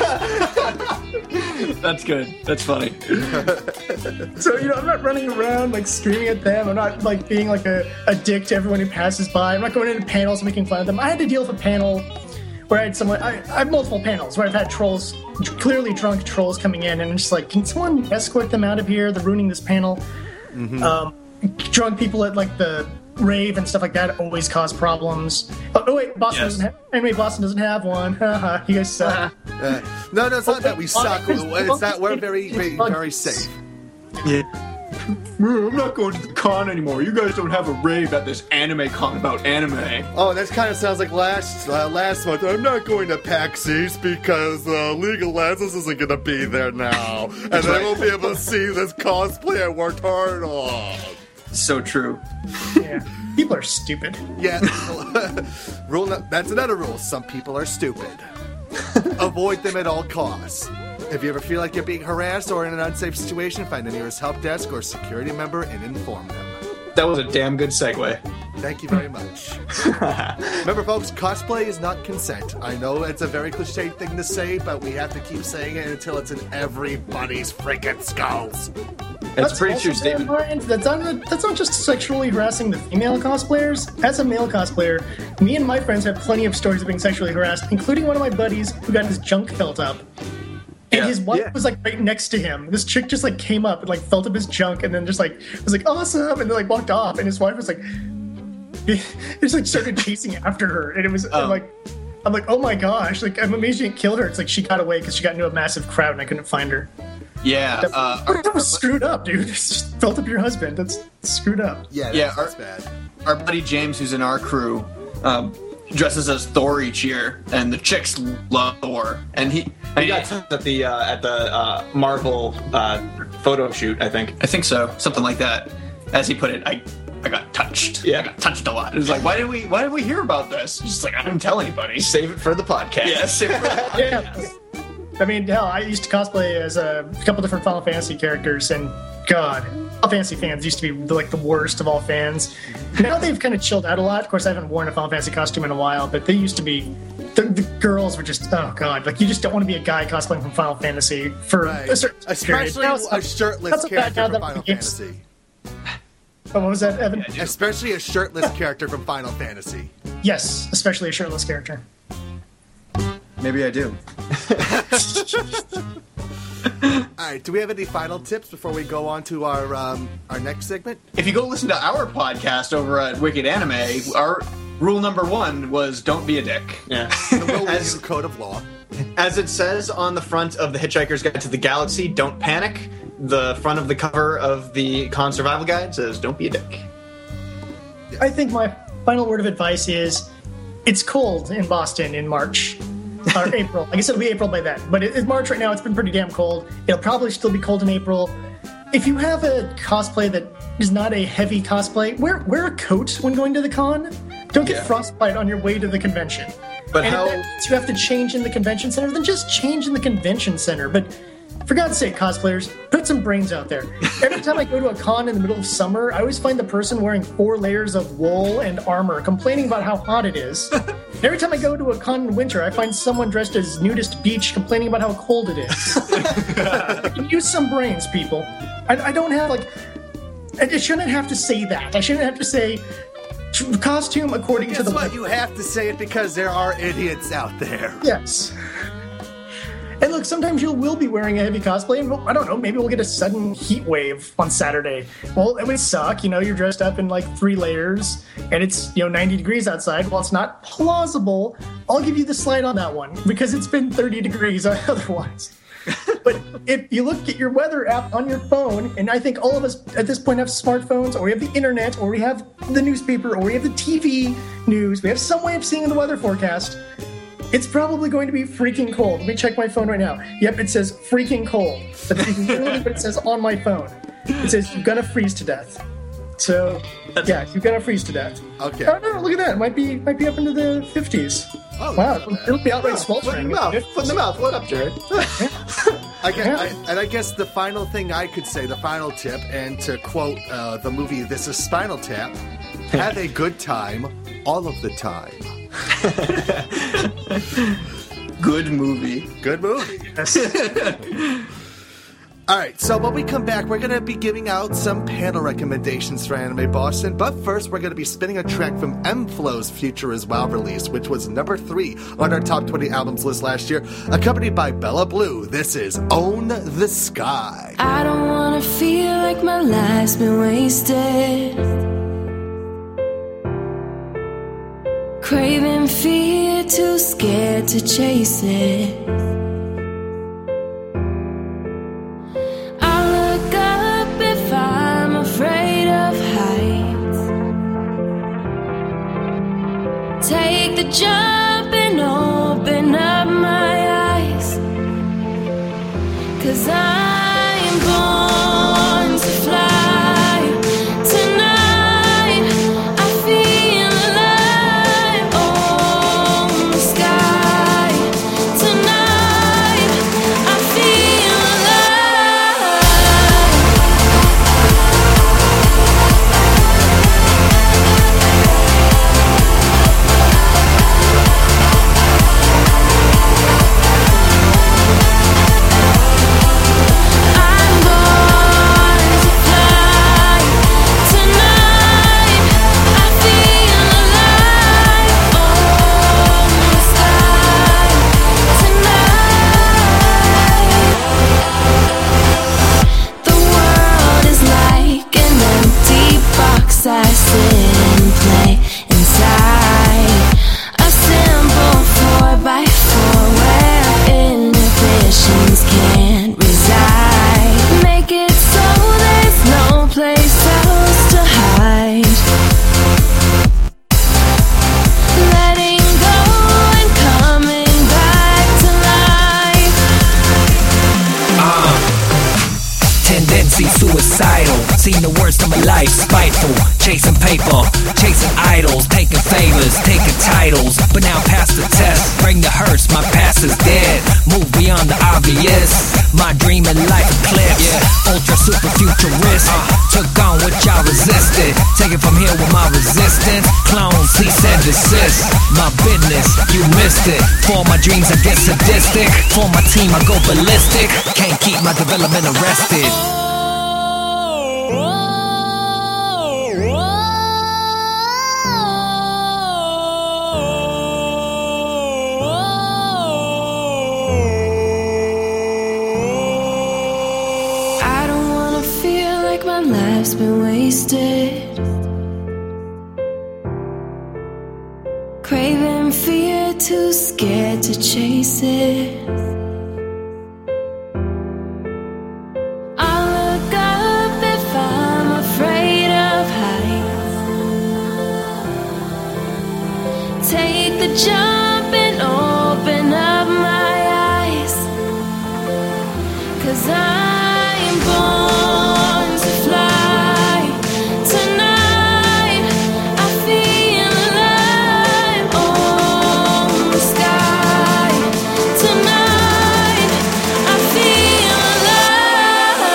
That's good. That's funny. So, you know, I'm not running around, like, screaming at them. I'm not, like, being, like, a, a dick to everyone who passes by. I'm not going into panels making fun of them. I had to deal with a panel where I had someone... I, I have multiple panels where I've had trolls, clearly drunk trolls coming in, and I'm just like, can someone escort them out of here? They're ruining this panel. Mm-hmm. Um, drunk people at, like, the... rave and stuff like that always cause problems. Oh, oh wait, Boston Yes. doesn't have. Anyway, Boston doesn't have one. Haha, you guys suck. Uh, no, no, it's not that we suck. It's that we're very, very, very safe. Yeah. I'm not going to the con anymore. You guys don't have a rave at this anime con about anime. Oh, that kind of sounds like last uh, last month. I'm not going to PAX East because uh, League of Legends isn't going to be there now, and I won't be able to see this cosplay I worked hard on. So true. Yeah, people are stupid. Yeah, rule. No, that's another rule. Some people are stupid. Avoid them at all costs. If you ever feel like you're being harassed or in an unsafe situation, find the nearest help desk or security member and inform them. That was a damn good segue. Thank you very much. Remember, folks, cosplay is not consent. I know it's a very cliche thing to say, but we have to keep saying it until it's in everybody's freaking skulls. That's a pretty also true statement. bear in mind, That's not, that's not just sexually harassing the female cosplayers. As a male cosplayer, me and my friends have plenty of stories of being sexually harassed, including one of my buddies who got his junk felt up. And Yeah, his wife yeah. was like right next to him. This chick just like came up and like felt up his junk and then just like was like awesome and then like walked off and his wife was like just like started chasing after her and it was Oh. I'm like I'm like oh my gosh, like I'm amazed you didn't kill her. It's like she got away because she got into a massive crowd and I couldn't find her. Yeah. Uh, That was screwed up, dude. It's just felt up your husband. That's screwed up. Yeah, that's, Yeah, that's our- bad. our buddy James, who's in our crew, um, dresses as Thor each year, and the chicks love Thor. And he, We got t- at the uh, at the uh, Marvel uh, photo shoot, I think. I think so, something like that. As he put it, I, I got touched. Yeah. I got touched a lot. It was like, why did we, why did we hear about this? Just like I didn't tell anybody. Save it for the podcast. Yes. Yeah. I mean, hell, I used to cosplay as a couple different Final Fantasy characters, and God, Final Fantasy fans used to be like the worst of all fans. Now they've kind of chilled out a lot. Of course, I haven't worn a Final Fantasy costume in a while, but they used to be. The, the girls were just, oh God, like you just don't want to be a guy cosplaying from Final Fantasy for Right. a certain Especially period. Now it's a not- shirtless not so bad character now from that Final the game's- Fantasy. Oh, what was that, Evan? Especially a shirtless character from Final Fantasy. Yes, especially a shirtless character. Maybe I do. All right, do we have any final tips before we go on to our um, our next segment? If you go listen to our podcast over at Wicked Anime, our rule number one was don't be a dick. Yeah. The Will As- Review Code of Law. As it says on the front of the Hitchhiker's Guide to the Galaxy, don't panic. the front of the cover of the Con Survival Guide says, "Don't be a dick." I think my final word of advice is, it's cold in Boston in March. Or April. I guess it'll be April by then. But it, it's March right now. It's been pretty damn cold. It'll probably still be cold in April. If you have a cosplay that is not a heavy cosplay, wear wear a coat when going to the con. Don't get Yeah. frostbite on your way to the convention. But and how- if that means you have to change in the convention center, then just change in the convention center. But for God's sake, cosplayers, put some brains out there. Every time I go to a con in the middle of summer, I always find the person wearing four layers of wool and armor complaining about how hot it is. And every time I go to a con in winter, I find someone dressed as Nudist Beach complaining about how cold it is. You can use some brains, people. I, I don't have, like... I shouldn't have to say that. I shouldn't have to say costume according Guess to the... what? You have to say it because there are idiots out there. Yes. And look, sometimes you will be wearing a heavy cosplay, and we'll, I don't know, maybe we'll get a sudden heat wave on Saturday. Well, it would suck, you know, you're dressed up in like three layers, and it's, you know, ninety degrees outside. Well, it's not plausible. I'll give you the slide on that one, because it's been thirty degrees otherwise. But if you look at your weather app on your phone, and I think all of us at this point have smartphones, or we have the internet, or we have the newspaper, or we have the T V news, we have some way of seeing the weather forecast, it's probably going to be freaking cold. Let me check my phone right now. Yep, it says freaking cold. That's literally what it says on my phone. It says you're gonna freeze to death. So, yeah, you're gonna freeze to death. Okay. Oh no, look at that. It might be might be up into the fifties. Oh, wow, it'll be outright Foot in sweltering. the mouth. Foot in the mouth. What up, Jared? I guess, I, and I guess the final thing I could say, the final tip, and to quote uh, the movie This Is Spinal Tap, have a good time all of the time. Good movie. Good movie. All right, so when we come back, we're going to be giving out some panel recommendations for Anime Boston. But first, we're going to be spinning a track from M-Flow's Future Is Wow release, which was number three on our top twenty albums list last year, accompanied by Bella Blue. This is Own the Sky. I don't wanna feel like my life's been wasted. Craving fear, too scared to chase it. I look up if I'm afraid of heights. Take the jump and open up my eyes. 'Cause I am born to fly. Tonight I feel alive on the sky. Tonight I feel I sit and play inside a simple four by four where inhibitions can't reside. Make it so there's no place else to hide. Letting go and coming back to life. Uh, tendency suicidal. Seen the worst of my life, spiteful. Chasing paper, chasing idols, taking favors, taking titles. But now past the test, bring the hearse, my past is dead. Move beyond the obvious, my dream and life eclipse. Yeah. Ultra super futurist, uh, took on what y'all resisted. Take it from here with my resistance. Clone, cease and desist. My business, you missed it. For my dreams I get sadistic. For my team I go ballistic. Can't keep my development arrested. I don't wanna feel like my life's been wasted. Craving fear, too scared to chase it. I take the jump and open up my eyes. 'Cause I am born to fly. Tonight I feel alive on the sky. Tonight I feel alive.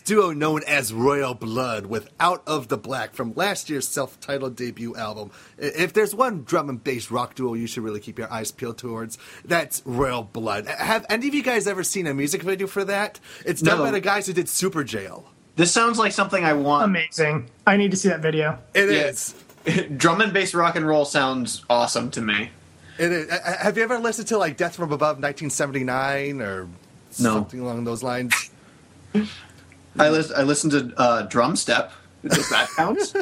duo known as Royal Blood with Out of the Black from last year's self-titled debut album. If there's one drum and bass rock duo you should really keep your eyes peeled towards, that's Royal Blood. Have any of you guys ever seen a music video for that? It's done No. by the guys who did Super Jail. This sounds like something I want. Amazing. I need to see that video. It Yeah. is. Drum and bass rock and roll sounds awesome to me. It is. Uh, Have you ever listened to like Death from Above nineteen seventy-nine or No. something along those lines? I, lis- I listened to uh, Drum Step. Does that count?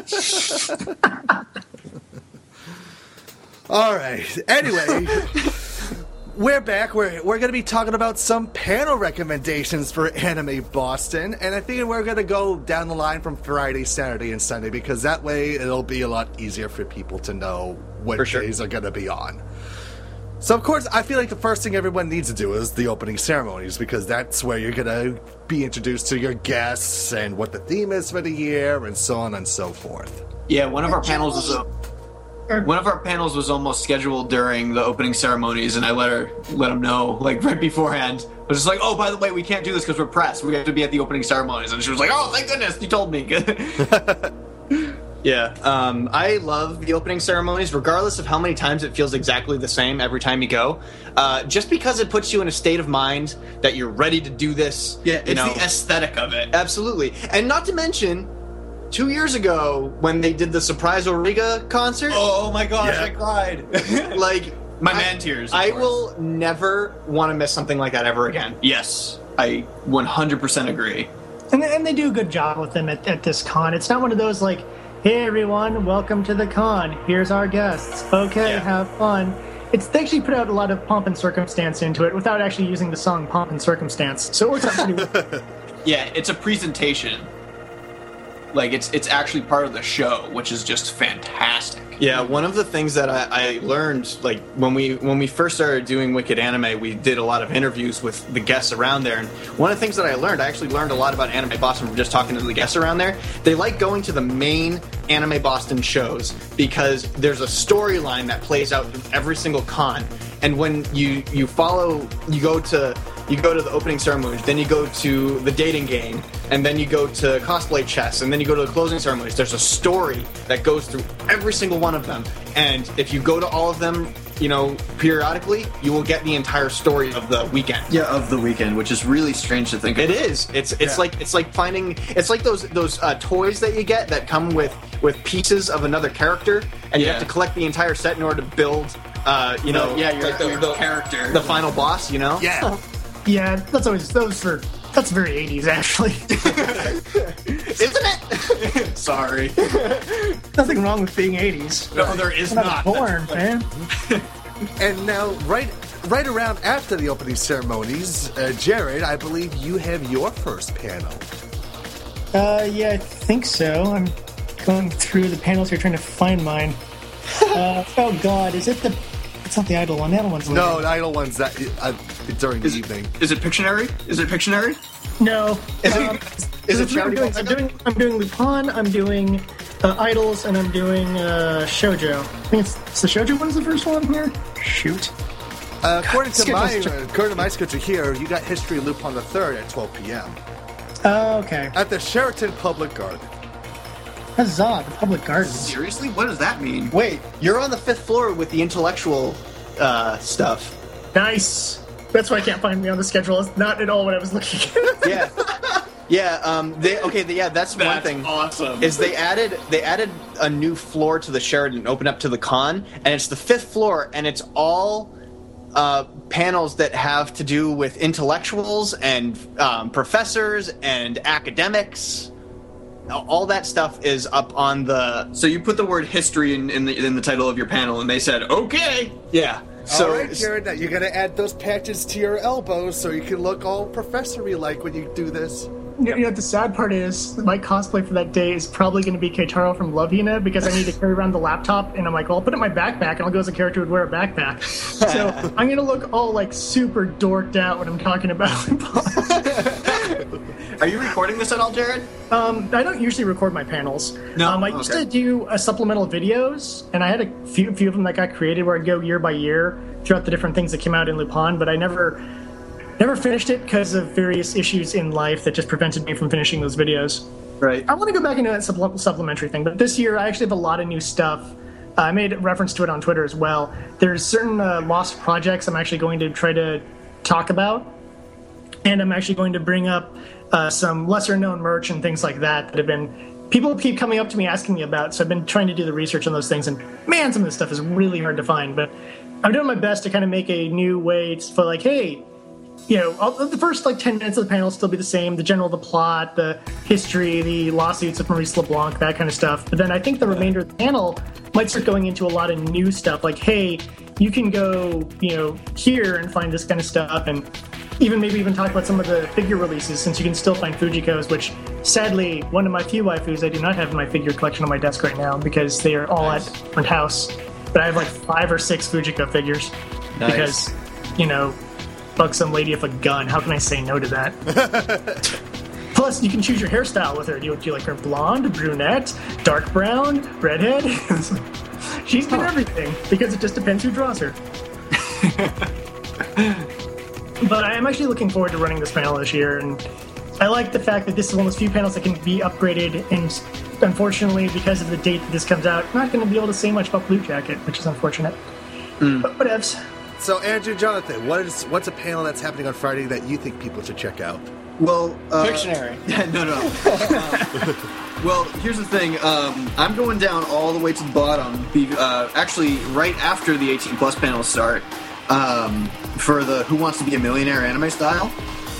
All right. Anyway, we're back. We're we're going to be talking about some panel recommendations for Anime Boston, and I think we're going to go down the line from Friday, Saturday, and Sunday because that way it'll be a lot easier for people to know what For sure. days are going to be on. So, of course, I feel like the first thing everyone needs to do is the opening ceremonies because that's where you're going to be introduced to your guests and what the theme is for the year and so on and so forth. Yeah, one of our panels was a, one of our panels was almost scheduled during the opening ceremonies, and I let her let them know like right beforehand. I was just like, "Oh, by the way, we can't do this because we're press. We have to be at the opening ceremonies." And she was like, "Oh, thank goodness, you told me." Yeah, um, I love the opening ceremonies, regardless of how many times it feels exactly the same every time you go. Uh, just because it puts you in a state of mind that you're ready to do this. Yeah, you it's know. the aesthetic of it. Absolutely. And not to mention, two years ago, when they did the Surprise Origa concert. Oh my gosh, Yeah. I cried. Like, My I- man tears. of I course. will never want to miss something like that ever again. Yes, I one hundred percent agree. And they, and they do a good job with them at, at this con. It's not one of those like, hey everyone, welcome to the con. Here's our guests. Okay, Yeah. have fun. It's they actually put out a lot of pomp and circumstance into it without actually using the song "Pomp and Circumstance." So it works out pretty well. Yeah, it's a presentation. Like it's it's actually part of the show, which is just fantastic. Yeah, one of the things that I, I learned, like when we when we first started doing Wicked Anime, we did a lot of interviews with the guests around there, and one of the things that I learned, I actually learned a lot about Anime Boston from just talking to the guests around there. They like going to the main Anime Boston shows because there's a storyline that plays out through every single con, and when you you follow, you go to you go to the opening ceremonies, then you go to the dating game, and then you go to cosplay chess, and then you go to the closing ceremonies. There's a story that goes through every single one of them, and if you go to all of them, you know, periodically, you will get the entire story of the weekend. Yeah, of the weekend, which is really strange to think of. It is. It's it's Yeah. like it's like finding it's like those those uh, toys that you get that come with with pieces of another character, and you Yeah. have to collect the entire set in order to build. Uh, you know, yeah, your, like the, your the character. the final boss. You know. Yeah. Yeah, that's always those for that's very eighties actually. Isn't it? Sorry. Nothing wrong with being eighties. No, there is I'm not. not born, man. And now, right right around after the opening ceremonies, uh, Jared, I believe you have your first panel. Uh, yeah, I think so. I'm going through the panels here trying to find mine. Uh, oh God, is it the? It's not the Idol one. The Idol one's later. No, the idle ones that uh, during the Is evening. it, is it Pictionary? Is it Pictionary? No. Is it- Um, is it I'm Charity doing, Box I'm doing, I'm doing Lupin, I'm doing uh, Idols, and I'm doing uh, Shoujo. I think it's, it's the Shoujo one's the first one here? Shoot. Uh, according to my Schedule's uh, according to my schedule here, you got History Loop on the third at twelve p.m. Oh, okay. at the Sheraton Public Garden. Huzzah, the Public Garden. Seriously? What does that mean? Wait, you're on the fifth floor with the intellectual uh, stuff. Nice. That's why I can't find me on the schedule. It's not at all what I was looking at. Yeah. Yeah, um, they okay. They, yeah, that's, one That's thing. awesome. Is they added they added a new floor to the Sheraton, open up to the con, and it's the fifth floor, and it's all uh, panels that have to do with intellectuals and um, professors and academics. All that stuff is up on the. So you put the word history in, in the in the title of your panel, and they said, "Okay." Yeah. So all right, Jared, now you're gonna add those patches to your elbows so you can look all professory like when you do this. You know, you know what the sad part is? My cosplay for that day is probably going to be Keitaro from Love Hina because I need to carry around the laptop, and I'm like, well, I'll put it in my backpack, and I'll go as a character who would wear a backpack. So I'm going to look all like super dorked out when I'm talking about. Are you recording this at all, Jared? Um, I don't usually record my panels. No? Um, I used Okay. to do uh, supplemental videos, and I had a few, few of them that got created where I'd go year by year throughout the different things that came out in Lupin, but I never Never finished it because of various issues in life that just prevented me from finishing those videos. Right. I want to go back into that supple- supplementary thing, but this year I actually have a lot of new stuff. Uh, I made reference to it on Twitter as well. There's certain uh, lost projects I'm actually going to try to talk about, and I'm actually going to bring up uh, some lesser-known merch and things like that that have been... People keep coming up to me asking me about, so I've been trying to do the research on those things, and man, some of this stuff is really hard to find, but I'm doing my best to kind of make a new way to feel like, hey, you know, all, the first like ten minutes of the panel will still be the same, the general, the plot, the history, the lawsuits of Maurice LeBlanc, that kind of stuff, but then I think the remainder of the panel might start going into a lot of new stuff, like, hey, you can go, you know, here and find this kind of stuff, and even maybe even talk about some of the figure releases, since you can still find Fujikos, which sadly, one of my few waifus I do not have in my figure collection on my desk right now because they are all nice. At different house. But I have like five or six Fujiko figures nice. Because, you know, fuck some lady with a gun. How can I say no to that? Plus, you can choose your hairstyle with her. Do you, do you like her blonde, brunette, dark brown, redhead? She's been everything because it just depends who draws her. But I am actually looking forward to running this panel this year, and I like the fact that this is one of those few panels that can be upgraded, and unfortunately, because of the date that this comes out, I'm not going to be able to say much about Blue Jacket, which is unfortunate. Mm. But whatevs. So, Andrew, Jonathan, what is what's a panel that's happening on Friday that you think people should check out? Well, uh, Pictionary. no, no. um, well, here's the thing. Um, I'm going down all the way to the bottom, be, uh, actually right after the eighteen plus panels start. Um, for the Who Wants to Be a Millionaire anime style.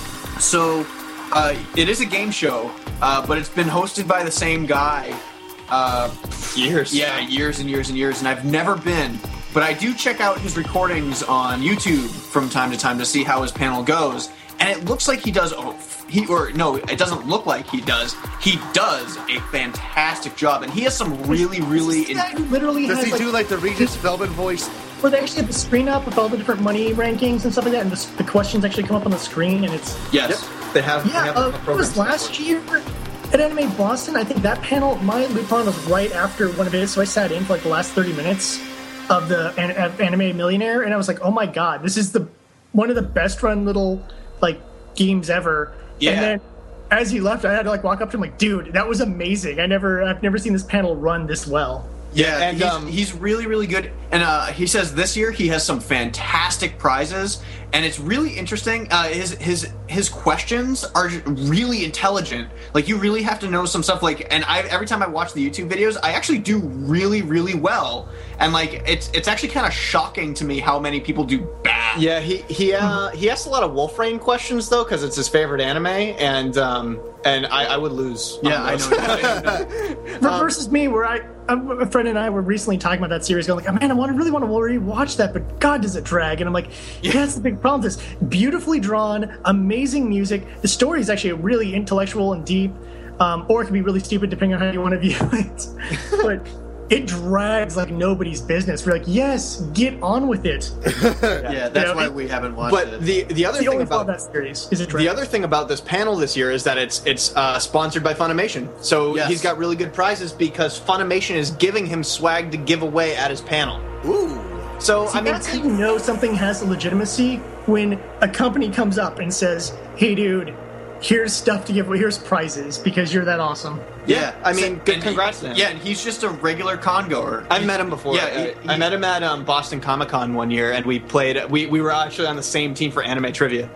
So, uh, it is a game show, uh, but it's been hosted by the same guy. Uh, years. Yeah, years and years and years, and I've never been. But I do check out his recordings on YouTube from time to time to see how his panel goes, and it looks like he does... Oh, he or no, it doesn't look like he does. He does a fantastic job, and he has some really, really... In- literally Does has, he like, do like the Regis Philbin voice? Where they actually have the screen up with all the different money rankings and stuff like that, and the, the questions actually come up on the screen, and it's... Yes, yep. they have... Yeah, they have uh, it was last year at Anime Boston. I think that panel, my Lupin was right after one of his, so I sat in for like the last thirty minutes of the an, of Anime Millionaire, and I was like, oh my god, this is the one of the best run little like games ever. Yeah. And then as he left, I had to like walk up to him like, dude, that was amazing. I never, I've never seen this panel run this well. Yeah, and he's, um, he's really, really good. And uh, he says this year he has some fantastic prizes, and it's really interesting. Uh, his his his questions are really intelligent. Like, you really have to know some stuff. Like, and I every time I watch the YouTube videos, I actually do really, really well. And like, it's it's actually kind of shocking to me how many people do bad. Yeah, he he uh, he asks a lot of Wolfrain questions though, because it's his favorite anime, and um and I, I would lose. Yeah, I know. I know. um, Versus me, where I a friend and I were recently talking about that series, going like, oh, man, I want to really want to rewatch that, but God, does it drag? And I'm like, yeah, that's the big problem. This beautifully drawn, amazing music. The story is actually really intellectual and deep, um, or it can be really stupid depending on how you want to view it. But it drags like nobody's business. We're like, yes, get on with it. Yeah, that's you know, why it, we haven't watched but it. But the the other the thing about that series is it the other thing about this panel this year is that it's it's uh, sponsored by Funimation. So yes. He's got really good prizes because Funimation is giving him swag to give away at his panel. Ooh. So See, I mean, that's how you know something has a legitimacy when a company comes up and says, "Hey, dude, here's stuff to give away. Here's prizes because you're that awesome." Yeah, yeah. I mean, so, good congrats he, to him. Yeah, and he's just a regular con goer. I've met him before. Yeah, he, he, I met him at um, Boston Comic Con one year, and we played. We we were actually on the same team for anime trivia.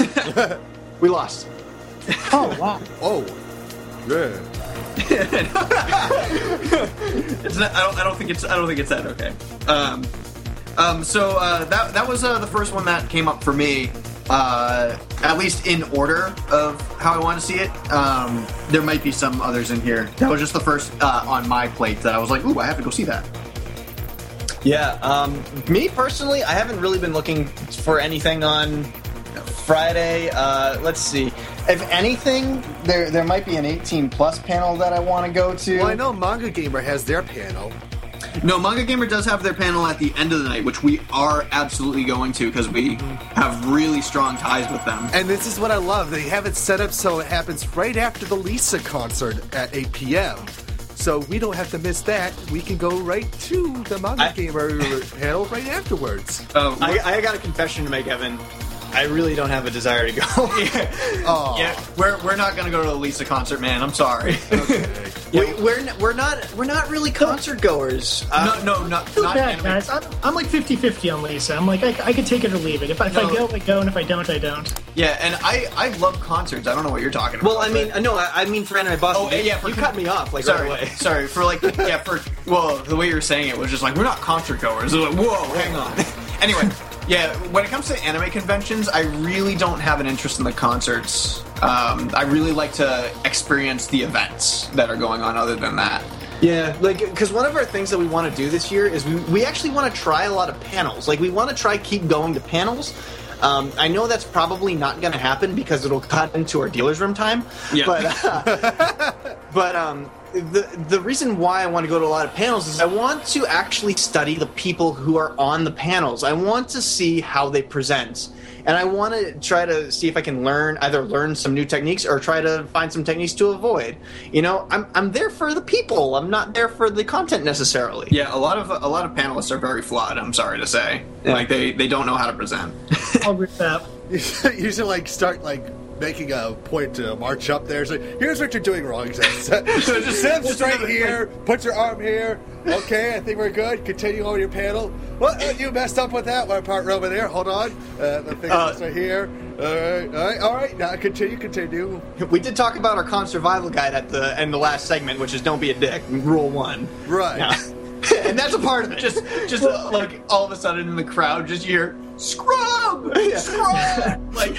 We lost. Oh wow! Oh, yeah. It's not, I don't. I don't think it's. I don't think it's that okay. Um, um. So uh, that that was uh, the first one that came up for me. Uh, at least in order of how I want to see it. Um, there might be some others in here. That was just the first uh, on my plate that I was like, ooh, I have to go see that. Yeah. Um. Me personally, I haven't really been looking for anything on Friday. Uh. Let's see. If anything, there there might be an eighteen plus panel that I want to go to. Well, I know Manga Gamer has their panel. No, Manga Gamer does have their panel at the end of the night, which we are absolutely going to because we have really strong ties with them. And this is what I love. They have it set up so it happens right after the Lisa concert at eight p.m. So we don't have to miss that. We can go right to the Manga I, Gamer panel right afterwards. Um, I, I got a confession to make, Evan. I really don't have a desire to go. yeah. Oh. yeah, we're we're not gonna go to the Lisa concert, man. I'm sorry. Okay. we, we're n- we're not we're not really concert goers. Uh, no, no, not Feel not bad, anime. guys. I'm, I'm like fifty-fifty on Lisa. I'm like, I, I could take it or leave it. If, I- if No. I go, I go, and if I don't, I don't. Yeah, and I I love concerts. I don't know what you're talking about. Well, I mean, but- no, I, I mean for Anime Boston. Oh, yeah, for you con- cut me off like sorry, right away. sorry for like yeah for well the way you were saying it was just like we're not concert goers. It was like whoa, hang on. Anyway, yeah, when it comes to anime conventions, I really don't have an interest in the concerts. Um, I really like to experience the events that are going on. Other than that, Yeah, like because one of our things that we want to do this year is we we actually want to try a lot of panels. Like we want to try keep going to panels. Um, I know that's probably not going to happen because it'll cut into our dealer's room time. Yeah. But uh, but um, the the reason why I want to go to a lot of panels is I want to actually study the people who are on the panels. I want to see how they present. And I want to try to see if I can learn, either learn some new techniques or try to find some techniques to avoid. You know, I'm I'm there for the people. I'm not there for the content necessarily. yeah, a lot of a lot of panelists are very flawed. I'm sorry to say, like they they don't know how to present. I'll agree with that. You should like start like making a point to march up there. So here's what you're doing wrong. So just sit straight here. Put your arm here. Okay, I think we're good. Continue on your panel. What? Uh, you messed up with that one part over there. Hold on. Uh, the thing Uh, is right here. All right, all right, all right. Now continue, continue. We did talk about our con survival guide at the in the last segment, which is don't be a dick. Rule one. Right. Yeah. And that's a part of it. just just uh, like all of a sudden in the crowd, just you hear scrub, Yeah. scrub, like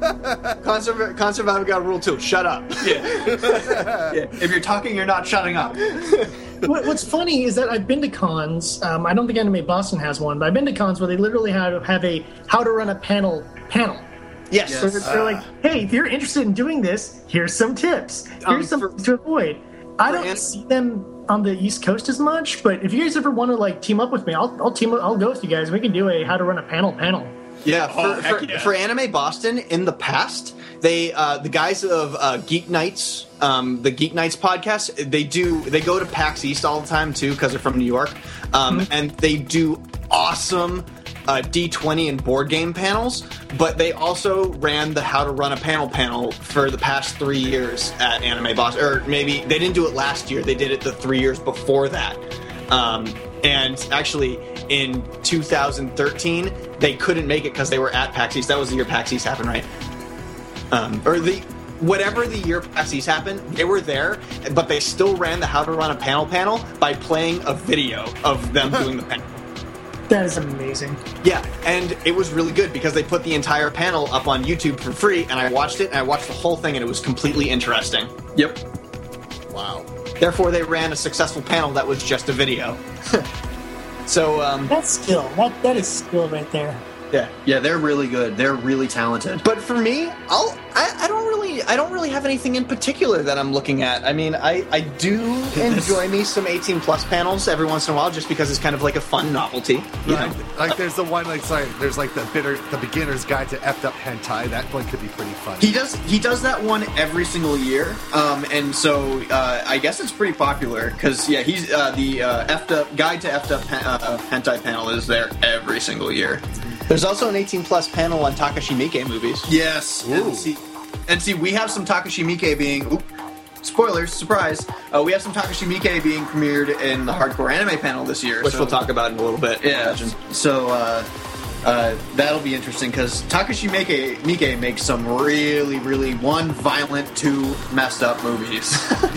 Con, surv- con survival guide rule two. Shut up. yeah. yeah. If you're talking, you're not shutting up. What, what's funny is that I've been to cons. Um, I don't think Anime Boston has one, but I've been to cons where they literally have have a how to run a panel panel. Yes. So they're, they're like, hey, if you're interested in doing this, here's some tips. Here's Um, some for- things to avoid. I for don't an- see them on the East Coast as much, but if you guys ever want to like team up with me, I'll I'll team up, I'll go with you guys. We can do a how to run a panel panel. Yeah, for, Oh, heck for, yeah. for Anime Boston in the past, they uh, the guys of uh, Geek Nights, um, the Geek Nights podcast, they do they go to PAX East all the time too because they're from New York, um, Mm-hmm. and they do awesome uh, D twenty and board game panels. But they also ran the How to Run a Panel panel for the past three years at Anime Boston, or maybe they didn't do it last year. They did it the three years before that. Um, and actually, in two thousand thirteen, they couldn't make it because they were at PAX East. That was the year PAX East happened, right? Um, or the whatever the year PAX East happened, they were there, but they still ran the How to Run a Panel panel by playing a video of them doing the panel. That is amazing. Yeah, and it was really good because they put the entire panel up on YouTube for free, and I watched it, and I watched the whole thing, and it was completely interesting. Yep. Wow. Therefore, they ran a successful panel that was just a video. So, um, That's skill. That that is skill right there. yeah. Yeah, they're really good. They're really talented. But for me, I'll I, I don't really I don't really have anything in particular that I'm looking at. I mean, I, I do enjoy me some eighteen plus panels every once in a while just because it's kind of like a fun novelty. You Right. know? Like there's the one like sorry, there's like the bitter the beginner's guide to effed up hentai. That one could be pretty fun. He does he does that one every single year, um, and so uh, I guess it's pretty popular because yeah, he's uh, the uh, effed up guide to effed up uh, hentai panel is there every single year. There's also an eighteen plus panel on Takashi Miike movies. Yes, and see, and see, we have some Takashi Miike being. Oop, spoilers, surprise! Uh, we have some Takashi Miike being premiered in the Hardcore Anime panel this year, Which so- we'll talk about in a little bit. Yeah, so uh, uh, that'll be interesting because Takashi Miike, Miike makes some really, really one violent, two messed up movies.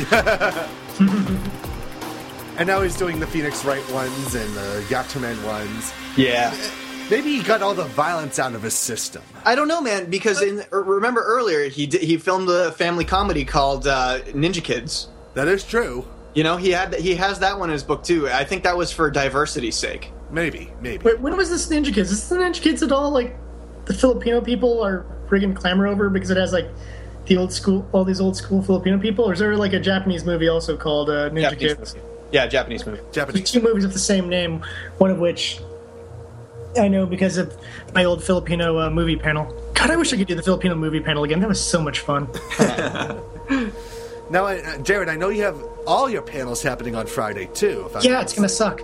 And now he's doing the Phoenix Wright ones and the Yatomen ones. Yeah. Maybe he got all the violence out of his system. I don't know, man, because in er, remember earlier he did, he filmed a family comedy called uh, Ninja Kids. That is true. You know, he had he has that one in his book too. I think that was for diversity's sake. Maybe, maybe. Wait, when was this Ninja Kids? Is this the Ninja Kids at all? Like the Filipino people are friggin' clamor over because it has like the old school, all these old school Filipino people, or is there like a Japanese movie also called uh, Ninja Japanese Kids? movie. Yeah, Japanese movie. Japanese. There's two movies with the same name, one of which I know because of my old Filipino uh, movie panel. God, I wish I could do the Filipino movie panel again. That was so much fun. Now, uh, Jared, I know you have all your panels happening on Friday, too. If yeah, it's going to suck.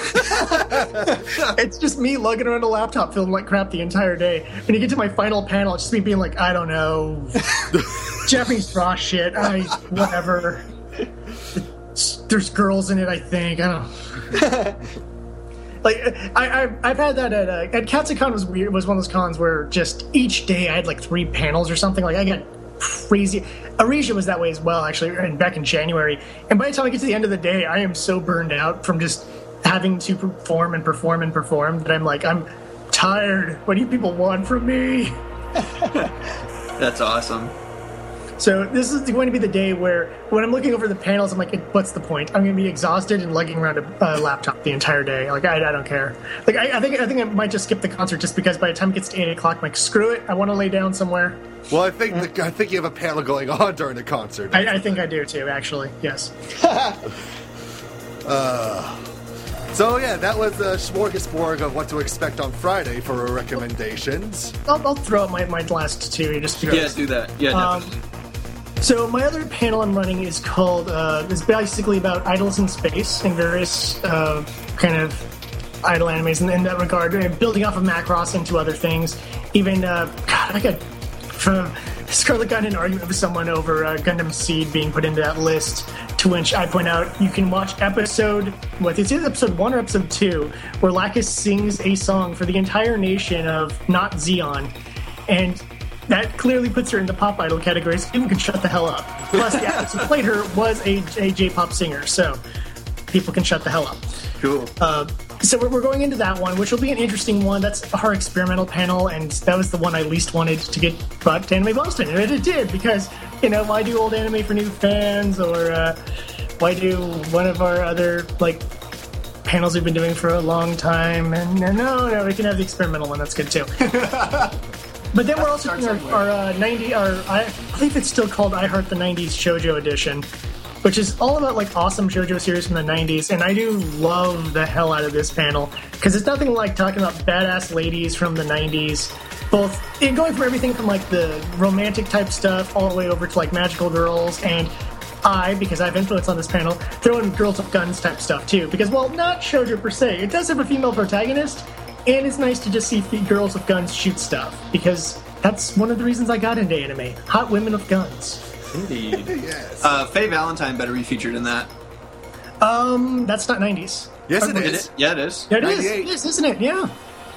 It's just me lugging around a laptop feeling like crap the entire day. When you get to my final panel, it's just me being like, I don't know, Japanese draw shit, I, whatever. It's, there's girls in it, I think. I don't Like, I, I, I've had that at, uh, at Katsucon was weird, was one of those cons where just each day I had like three panels or something. Like, I got crazy. Aresia was that way as well, actually, and back in January. And by the time I get to the end of the day, I am so burned out from just having to perform and perform and perform that I'm like, I'm tired. What do you people want from me? That's awesome. So this is going to be the day where, when I'm looking over the panels, I'm like, what's the point? I'm going to be exhausted and lugging around a uh, laptop the entire day. Like, I, I don't care. Like, I, I think I think I might just skip the concert just because by the time it gets to eight o'clock, I'm like, screw it. I want to lay down somewhere. Well, I think the, I think you have a panel going on during the concert. I, I think I do too, actually. Yes. uh, so yeah, that was a smorgasbord of what to expect on Friday for our recommendations. I'll, I'll throw out my, my last two just because. Yeah, do that. Yeah, definitely. Um, So my other panel I'm running is called, uh, is basically about idols in space and various uh, kind of idol animes in, in that regard, and building off of Macross into other things. Even, uh, God, I got, from Scarlett got in an argument with someone over uh, Gundam Seed being put into that list, to which I point out you can watch episode, what, it's either episode one or episode two, where Lacus sings a song for the entire nation of not Zeon, and that clearly puts her in the pop idol category, so people can shut the hell up. Plus, the actress who played her was a, a J-pop singer, so people can shut the hell up. Cool. Uh, so we're, we're going into that one, which will be an interesting one. That's our experimental panel, and that was the one I least wanted to get brought to Anime Boston, and it did, because, you know, why do old anime for new fans, or uh, why do one of our other, like, panels we've been doing for a long time, and no, no, we can have the experimental one, that's good too. But then we're also doing our, our uh, ninety, our I believe it's still called I Heart the nineties Shoujo Edition, which is all about like awesome shoujo series from the nineties, and I do love the hell out of this panel because it's nothing like talking about badass ladies from the nineties, both in going from everything from like the romantic type stuff all the way over to like magical girls, and I, because I have influence on this panel, throw in girls with guns type stuff too, because well, not shoujo per se, it does have a female protagonist. And it's nice to just see girls with guns shoot stuff, because that's one of the reasons I got into anime. Hot women with guns. Indeed. Yes. Uh, Faye Valentine better be featured in that. Um, that's not nineties. Yes, it Is is. it? Yeah, it is. Yeah, it is. It is, isn't it? Yeah.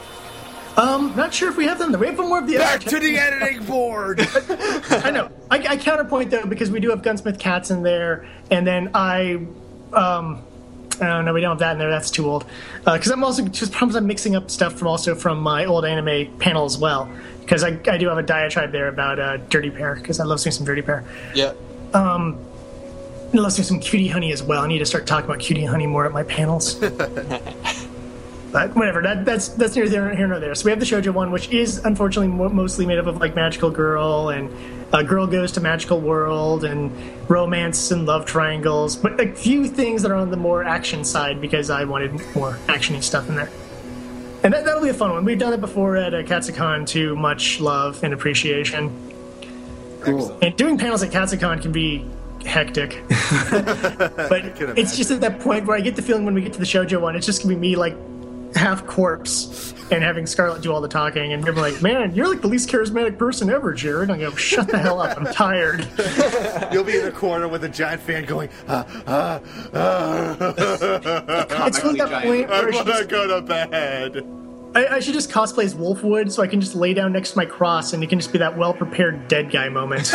Um, not sure if we have them. We have more of the Back to the editing board. I know. I, I counterpoint though, because we do have Gunsmith Cats in there, and then I, um. Oh, no, we don't have that in there. That's too old. Because uh, I'm also just problems. I'm mixing up stuff from also from my old anime panel as well. Because I, I do have a diatribe there about uh, Dirty Pair. Because I love seeing some Dirty Pair. Yeah. Um, I love seeing some Cutie Honey as well. I need to start talking about Cutie Honey more at my panels. But whatever. That, that's that's neither here nor there. So we have the shoujo one, which is unfortunately mo- mostly made up of like Magical Girl and a Girl Goes to Magical World and romance and love triangles, but a few things that are on the more action side because I wanted more actiony stuff in there. And that, that'll be a fun one. We've done it before at uh, Katsucon to much love and appreciation. Cool. And doing panels at Katsucon can be hectic. But it's just at that point where I get the feeling when we get to the shoujo one, it's just going to be me like half corpse and having Scarlett do all the talking, and people are like, man, you're like the least charismatic person ever, Jared. And I go, shut the hell up, I'm tired. You'll be in the corner with a giant fan going, ah, ah, ah. It's really that point I where I want should, to go to bed. I, I should just cosplay as Wolfwood so I can just lay down next to my cross and it can just be that well-prepared dead guy moment.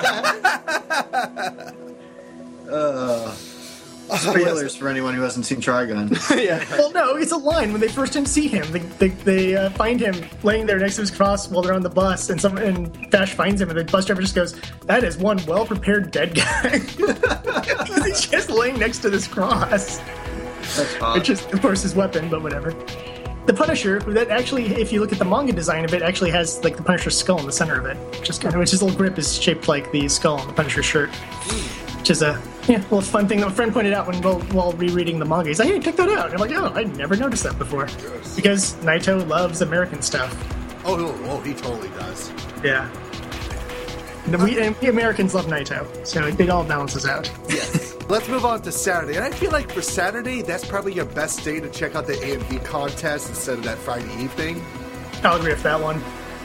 uh. Spoilers for anyone who hasn't seen Trigun. Yeah. Well, no, it's a line when they first didn't see him. They they, they uh, find him laying there next to his cross while they're on the bus, and some and Vash finds him, and the bus driver just goes, "That is one well-prepared dead guy." He's just laying next to this cross. That's hot. Which is, of course, his weapon, but whatever. The Punisher, that actually, if you look at the manga design of it, actually has like the Punisher's skull in the center of it, just kind of, which his little grip is shaped like the skull on the Punisher shirt. Which is a yeah, well, fun thing that a friend pointed out when while, while rereading the manga. He's like, "Hey, check that out." And I'm like, "Oh, I never noticed that before." Yes. Because Naito loves American stuff. Oh, oh, oh, he totally does. Yeah. The, we, and we Americans love Naito, so it, it all balances out. Yes. Let's move on to Saturday. And I feel like for Saturday, that's probably your best day to check out the A M V contest instead of that Friday evening. I'll agree with that one.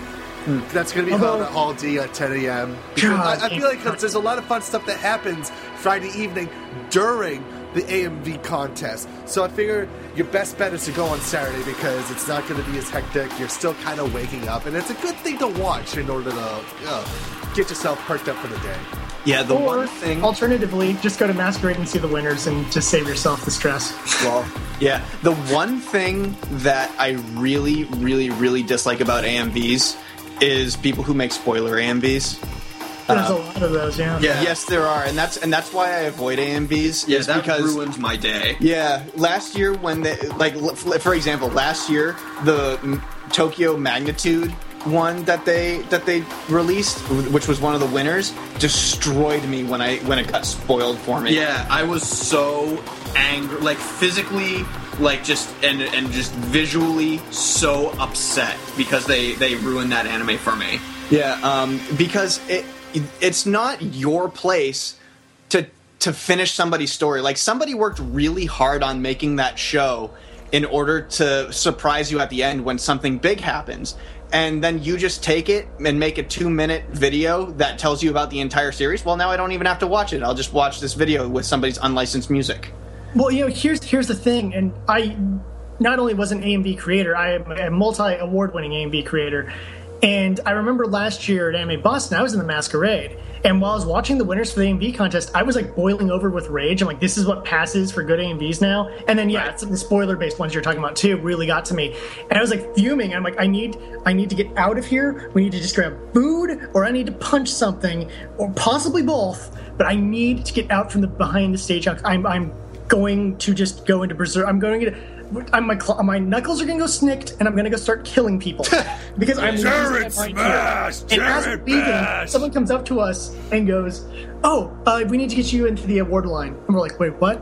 That's going to be Although- held at Hall D at ten a.m. God, I, I feel like there's a lot of fun stuff that happens Friday evening during the A M V contest. So I figure your best bet is to go on Saturday because it's not going to be as hectic. You're still kind of waking up, and it's a good thing to watch in order to uh, get yourself perked up for the day. Yeah, the or, one thing. Alternatively, just go to Masquerade and see the winners and just save yourself the stress. Well, yeah, the one thing that I really, really, really dislike about A M Vs is people who make spoiler A M Vs. There's Uh, a lot of those, yeah. Yeah. Yes, there are, and that's and that's why I avoid A M Vs. Yeah, is that because, ruins my day. Yeah, last year when they like, l- for example, last year the mm, Tokyo Magnitude one that they that they released, which was one of the winners, destroyed me when I when it got spoiled for me. Yeah, I was so angry, like physically, like just and and just visually so upset because they they ruined that anime for me. Yeah, um, because it it's not your place to to finish somebody's story. Like somebody worked really hard on making that show in order to surprise you at the end when something big happens. And then you just take it and make a two-minute video that tells you about the entire series. Well, now I don't even have to watch it. I'll just watch this video with somebody's unlicensed music. Well, you know, here's here's the thing, and I not only was an A M V creator, I am a multi-award-winning A M V creator. And I remember last year at Anime Boston, I was in the Masquerade. And while I was watching the winners for the A M V contest, I was like boiling over with rage. I'm like, this is what passes for good A M Vs now. And then, yeah, it's the spoiler-based ones you're talking about too really got to me. And I was like fuming. I'm like, I need, I need to get out of here. We need to just grab food, or I need to punch something, or possibly both. But I need to get out from the behind the stage. I'm, I'm going to just go into berserk. I'm going to. I'm, my cl- my knuckles are gonna go snicked, and I'm gonna go start killing people because I'm Jared losing my mind Smash! here. And as Jared we're leaving, Smash! someone comes up to us and goes, "Oh, uh, we need to get you into the award line." And we're like, "Wait, what?"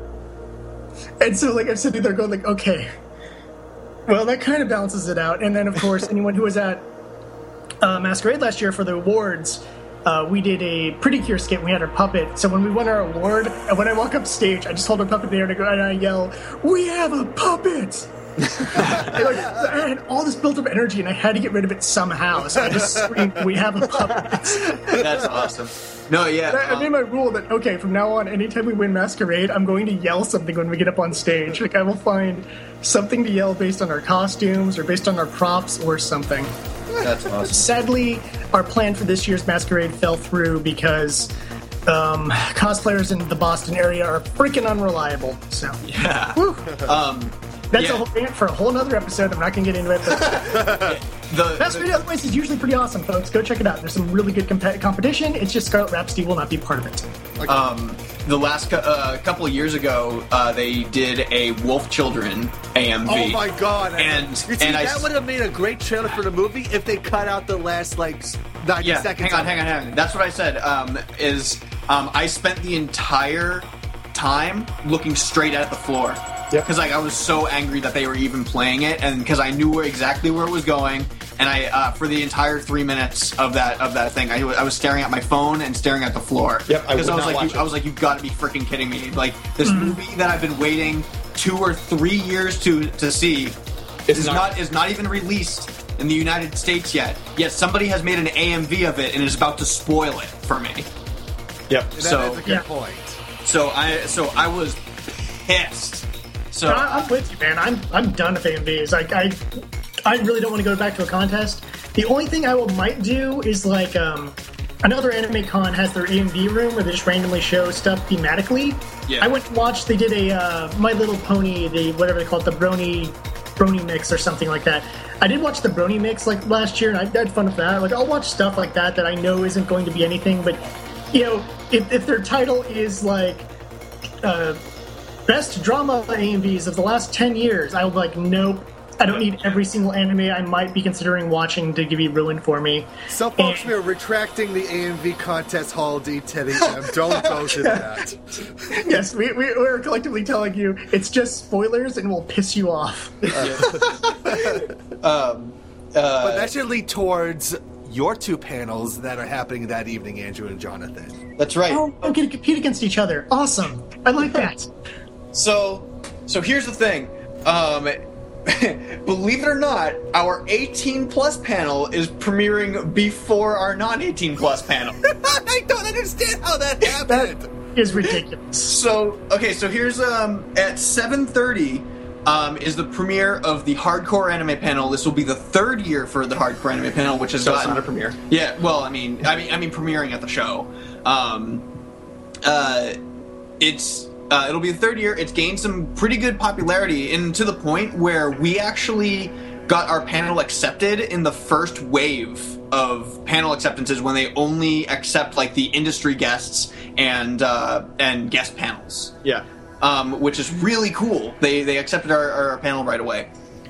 And so, like, I'm sitting there going, "Like, okay, well, that kind of balances it out." And then, of course, anyone who was at uh, Masquerade last year for the awards. Uh, we did a Pretty Cure skit. And we had our puppet. So when we won our award, and when I walk up stage, I just hold our puppet there and I go and I yell, "We have a puppet!" and, like, I had all this built up energy, and I had to get rid of it somehow. So I just screamed, "We have a puppet!" That's awesome. No, yeah. And I, I made my rule that okay, from now on, anytime we win Masquerade, I'm going to yell something when we get up on stage. Like I will find something to yell based on our costumes or based on our props or something. That's awesome. Sadly, our plan for this year's Masquerade fell through because um, cosplayers in the Boston area are freaking unreliable. So, yeah. Um, That's yeah. a whole rant for a whole other episode. I'm not going to get into it. But the Masquerade otherwise is usually pretty awesome, folks. Go check it out. There's some really good comp- competition. It's just Scarlet Rhapsody will not be part of it. Um, the last cu- uh, couple of years ago, uh, they did a Wolf Children A M V. Oh my god! And you see, and I that would have made a great trailer for the movie if they cut out the last like ninety yeah, seconds. hang on, hang on, hang on. That's what I said. Um, is um, I spent the entire time looking straight at the floor because like I was so angry that they were even playing it, and because I knew where, exactly where it was going. And I, uh, for the entire three minutes of that of that thing, I, I was staring at my phone and staring at the floor. Yep, I because would I, was not like, watch you, it. I was like, you've got to be freaking kidding me! Like this Mm-hmm. movie that I've been waiting two or three years to to see is not- not is not even released in the United States yet. Yet somebody has made an A M V of it and is about to spoil it for me. Yep. That So is a good yeah. point. so I so I was pissed. So I, I'm with you, man. I'm I'm done with A M Vs. Like I, I really don't want to go back to a contest. The only thing I will might do is like um, another anime con has their A M V room where they just randomly show stuff thematically. Yeah. I went and watched. They did a uh, My Little Pony, the whatever they call it, the Brony Brony mix or something like that. I did watch the Brony mix like last year, and I had fun with that. Like I'll watch stuff like that that I know isn't going to be anything, but you know, if if their title is like. Uh, Best drama A M Vs of the last ten years. I was like, nope. I don't need every single anime I might be considering watching to be ruined for me. So, folks, we are retracting the A M V contest Hall D ten a.m. Don't go to that. Yes, we, we, we're collectively telling you it's just spoilers and will piss you off. um, uh, But that should lead towards your two panels that are happening that evening, Andrew and Jonathan. That's right. Oh, we're going to compete against each other. Awesome. I like that. So, so here's the thing. Um, believe it or not, our eighteen plus panel is premiering before our non eighteen plus panel. I don't understand how that happened. That is ridiculous. So, okay, so here's um at seven thirty um is the premiere of the Hardcore Anime panel. This will be the third year for the Hardcore Anime panel, which is so it's not a premiere. Yeah, well, I mean, I mean, I mean, premiering at the show. Um, uh, it's. Uh, it'll be the third year. It's gained some pretty good popularity, and to the point where we actually got our panel accepted in the first wave of panel acceptances when they only accept like the industry guests and uh, and guest panels. Yeah, um, which is really cool. They they accepted our, our panel right away.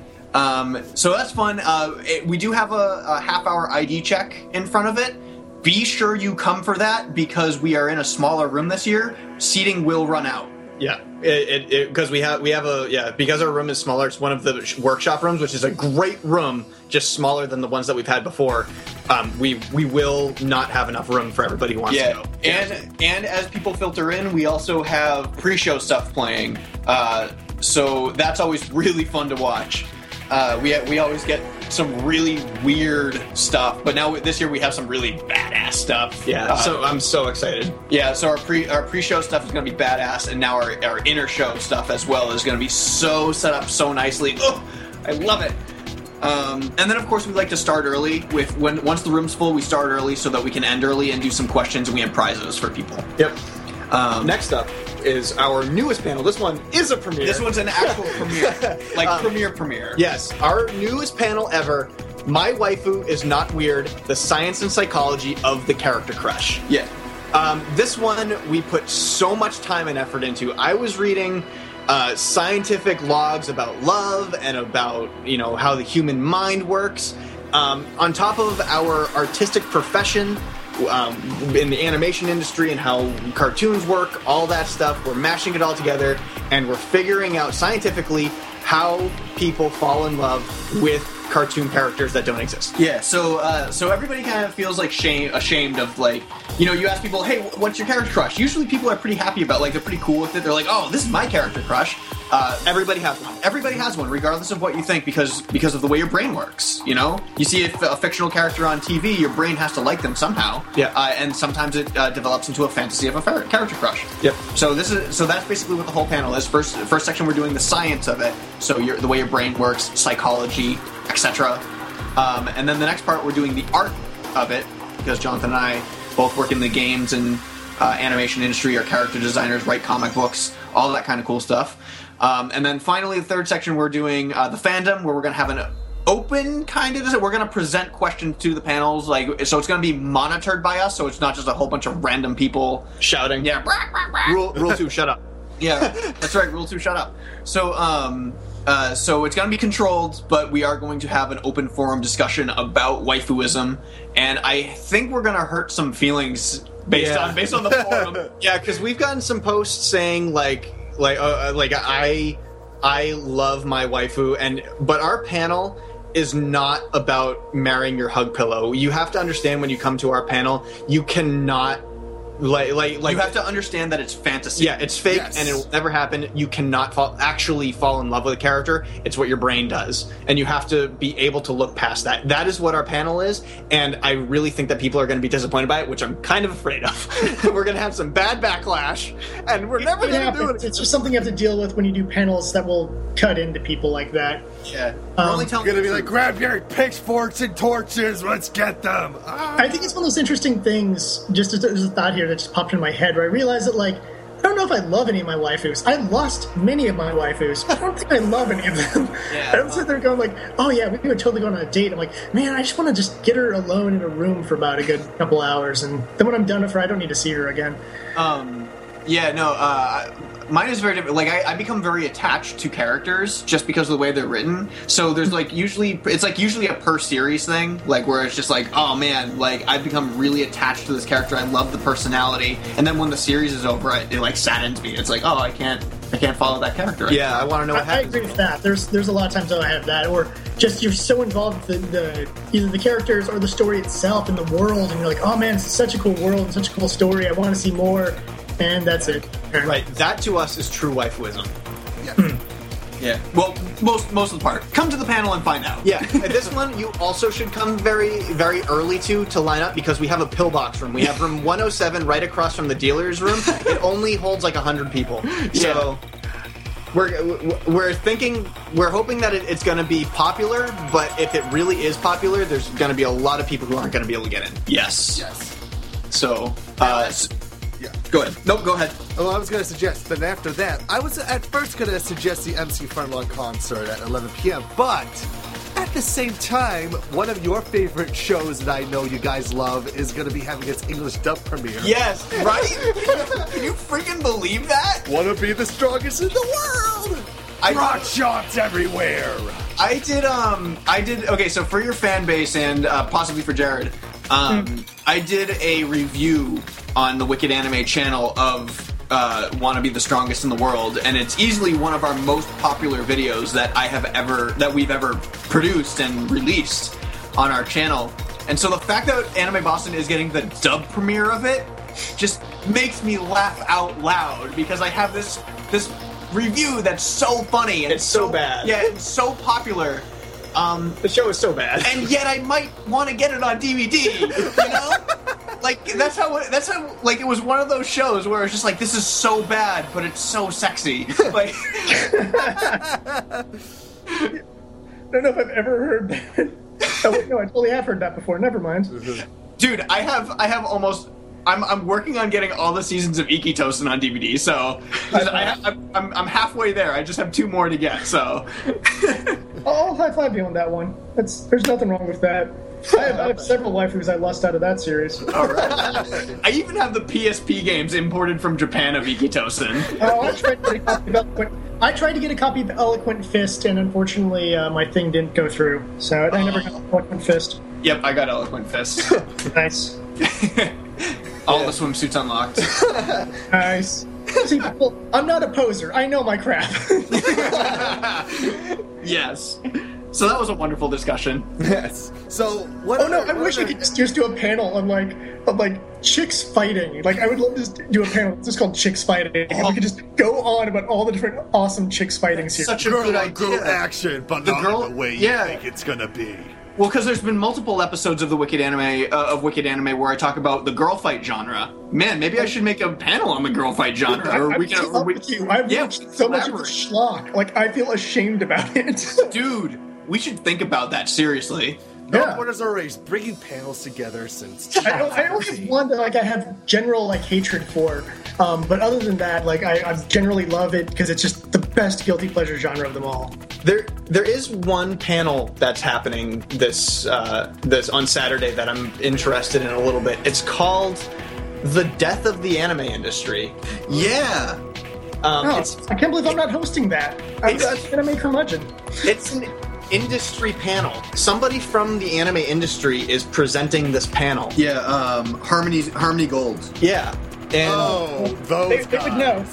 Um, so that's fun. Uh, it, we do have a, a half hour I D check in front of it. Be sure you come for that because we are in a smaller room this year. Seating will run out. Yeah, it it because we have we have a yeah because our room is smaller. It's one of the sh- workshop rooms, which is a great room, just smaller than the ones that we've had before. Um, we we will not have enough room for everybody who wants yeah. to go. And and as people filter in, we also have pre-show stuff playing. Uh, so that's always really fun to watch. Uh, we we always get some really weird stuff, but now this year we have some really badass stuff. Yeah, uh, so I'm so excited. Yeah, so our pre our pre-show stuff is going to be badass, and now our our inner show stuff as well is going to be so set up so nicely. Oh, I love it. Um, and then of course we like to start early. With when once the room's full, we start early so that we can end early and do some questions, and we have prizes for people. Yep. Um, Next up is our newest panel. This one is a premiere. This one's an actual premiere, like um, premiere premiere. Yes, our newest panel ever. My Waifu is Not Weird, the science and psychology of the character crush. Yeah. Um, this one we put so much time and effort into. I was reading uh, scientific logs about love and about, you know, how the human mind works. Um, on top of our artistic profession, um, in the animation industry and how cartoons work, all that stuff, we're mashing it all together and we're figuring out scientifically how people fall in love with cartoon characters that don't exist. Yeah, so uh, so everybody kind of feels like shame, ashamed of like, you know, you ask people, hey, what's your character crush? Usually people are pretty happy about, like, they're pretty cool with it. They're like, oh, this is my character crush. Uh, everybody has one. Everybody has one, regardless of what you think, because because of the way your brain works. You know, you see a, a fictional character on T V, your brain has to like them somehow. Yeah, uh, and sometimes it uh, develops into a fantasy of a fa- character crush. Yep. So this is so that's basically what the whole panel is. First, first section we're doing the science of it, so your, the way your brain works, psychology, et cetera. Um, and then the next part we're doing the art of it, because Jonathan and I both work in the games and uh, animation industry, are character designers, write comic books, all that kind of cool stuff. Um, and then finally, the third section, we're doing uh, the fandom, where we're going to have an open kind of... We're going to present questions to the panels, like so it's going to be monitored by us, so it's not just a whole bunch of random people shouting. Yeah. Rule, rule two, shut up. Yeah, that's right, rule two, shut up. So, um... Uh, so it's going to be controlled, but we are going to have an open forum discussion about waifuism, and I think we're going to hurt some feelings based yeah. on based on the forum. Yeah, because we've gotten some posts saying like like uh, like I I love my waifu, and but our panel is not about marrying your hug pillow. You have to understand when you come to our panel, you cannot. Like, like, like, you have to understand that it's fantasy. Yeah, it's fake, yes. and it will never happen. You cannot fall, actually fall in love with a character. It's what your brain does, and you have to be able to look past that. That is what our panel is, and I really think that people are going to be disappointed by it, which I'm kind of afraid of. We're going to have some bad backlash, and we're never going to do it. It's just something you have to deal with when you do panels that will cut into people like that. Yeah, um, only telling you're going to be like, grab your pitchforks and torches, let's get them. Ah. I think it's one of those interesting things. Just as, as a thought here that just popped in my head, where I realized that, like, I don't know if I love any of my waifus. I lost many of my waifus. I don't think I love any of them. Yeah, I don't sit there going like, oh yeah, we would totally go on a date. I'm like, man, I just want to just get her alone in a room for about a good couple hours, and then when I'm done with her, I don't need to see her again. Um, yeah, no, uh, mine is very different. Like, I, I become very attached to characters just because of the way they're written. So there's, like, usually, it's, like, usually a per-series thing, like, where it's just like, oh, man, like, I've become really attached to this character. I love the personality. And then when the series is over, it, it like, saddens me. It's like, oh, I can't I can't follow that character. Right Yeah, now. I want to know what I, I happens. agree with that. There's there's a lot of times that I have that, or just you're so involved with the, the either the characters or the story itself and the world, and you're like, oh man, it's such a cool world and such a cool story. I want to see more, and that's it. Right, that to us is true waifuism. Yeah. Well, most most of the part. Come to the panel and find out. Yeah, and this one you also should come very, very early to to line up because we have a pillbox room. We have room one oh seven right across from the dealer's room. It only holds like one hundred people. So we're we're thinking, we're hoping that it, it's going to be popular, but if it really is popular, there's going to be a lot of people who aren't going to be able to get in. Yes. Yes. So, uh, s- Yeah. go ahead. Nope, go ahead. Well, I was going to suggest, then after that, I was at first going to suggest the M C Frontlong concert at eleven p.m., but at the same time, one of your favorite shows that I know you guys love is going to be having its English dub premiere. Yes, right? Can you freaking believe that? Want to be the strongest in the world? I Rock shots everywhere. I did, um, I did, okay, so for your fan base and uh, possibly for Jared, um, mm. I did a review on the Wicked Anime channel of uh, Want to Be the Strongest in the World, and it's easily one of our most popular videos that I have ever, that we've ever produced and released on our channel. And so the fact that Anime Boston is getting the dub premiere of it just makes me laugh out loud, because I have this, this review that's so funny and it's so, so bad. Yeah, it's so popular. Um, the show is so bad, and yet I might want to get it on D V D. You know, like that's how it, that's how like it was one of those shows where it's just like, this is so bad, but it's so sexy. Like, I don't know if I've ever heard that. Oh wait, no, I totally have heard that before. Never mind, dude. I have I have almost. I'm I'm working on getting all the seasons of Iki Tosen on D V D, so I, I, I'm I'm halfway there. I just have two more to get. So I'll high five you on that one. That's there's nothing wrong with that. I have, I have several waifus I lust out of that series. All right. I even have the P S P games imported from Japan of Iki Tosen. Oh, I tried to get a copy of Eloquent. I tried to get a copy of Eloquent Fist, and unfortunately, uh, my thing didn't go through. So I never got Eloquent Fist. Yep, I got Eloquent Fist. Nice. All yeah. the swimsuits unlocked. Nice. See, people, I'm not a poser. I know my crap. Yes. So that was a wonderful discussion. Yes. So what? Oh no! Are, I wish I could just, just do a panel on like of like chicks fighting. Like I would love to just do a panel just called Chicks Fighting, and we could just go on about all the different awesome chicks fighting series. Such a good idea. Girl action, but the not girl, the way yeah. you think it's gonna be. Well, because there's been multiple episodes of the Wicked Anime uh, of Wicked Anime where I talk about the girl fight genre. Man, maybe I should make a panel on the girl fight genre. I, or I, we can. Or we, with you. I've yeah, watched so much of the schlock. Like I feel ashamed about it, dude. We should think about that seriously. No yeah. Borders or Race, bringing panels together since. I, I only have one that like I have general like hatred for, um, but other than that, like I, I generally love it because it's just the best guilty pleasure genre of them all. There, there is one panel that's happening this uh, this on Saturday that I'm interested in a little bit. It's called "The Death of the Anime Industry." Yeah. Um, oh, it's, I can't believe I'm not hosting that. I'm gonna make curmudgeon. It's an industry panel. Somebody from the anime industry is presenting this panel. Yeah, um, Harmony Harmony Gold. Yeah. And oh, those they, guys. They would know.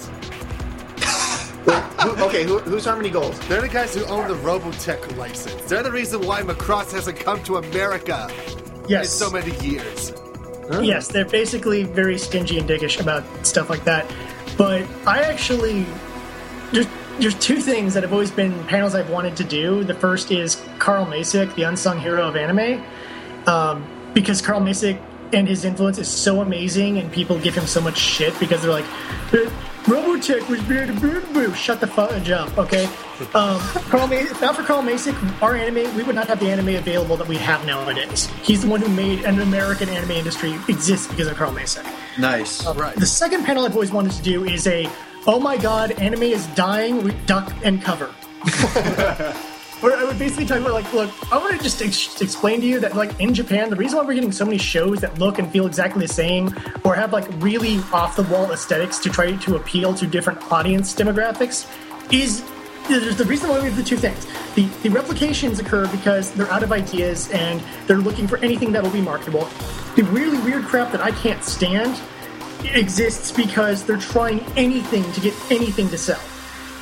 who, okay, who, who's Harmony Gold? They're the guys who own the Robotech license. They're the reason why Macross hasn't come to America yes. in so many years. Huh? Yes, they're basically very stingy and dickish about stuff like that. But I actually... There's, there's two things that have always been panels I've wanted to do. The first is Carl Macek, the unsung hero of anime. Um, because Carl Macek and his influence is so amazing, and people give him so much shit because they're like, Robotech was bad, boo, boo. Shut the fuck up, okay? Um, Carl Ma- if not for Carl Macek, our anime, we would not have the anime available that we have nowadays. He's the one who made an American anime industry exist because of Carl Macek. Nice. Uh, right. The second panel I've always wanted to do is a, oh my god, anime is dying, we duck and cover. Where I would basically talk about, like, look, I want to just ex- explain to you that, like, in Japan, the reason why we're getting so many shows that look and feel exactly the same, or have, like, really off-the-wall aesthetics to try to appeal to different audience demographics, is there's the reason why we have the two things. The, the replications occur because they're out of ideas, and they're looking for anything that will be marketable. The really weird crap that I can't stand exists because they're trying anything to get anything to sell.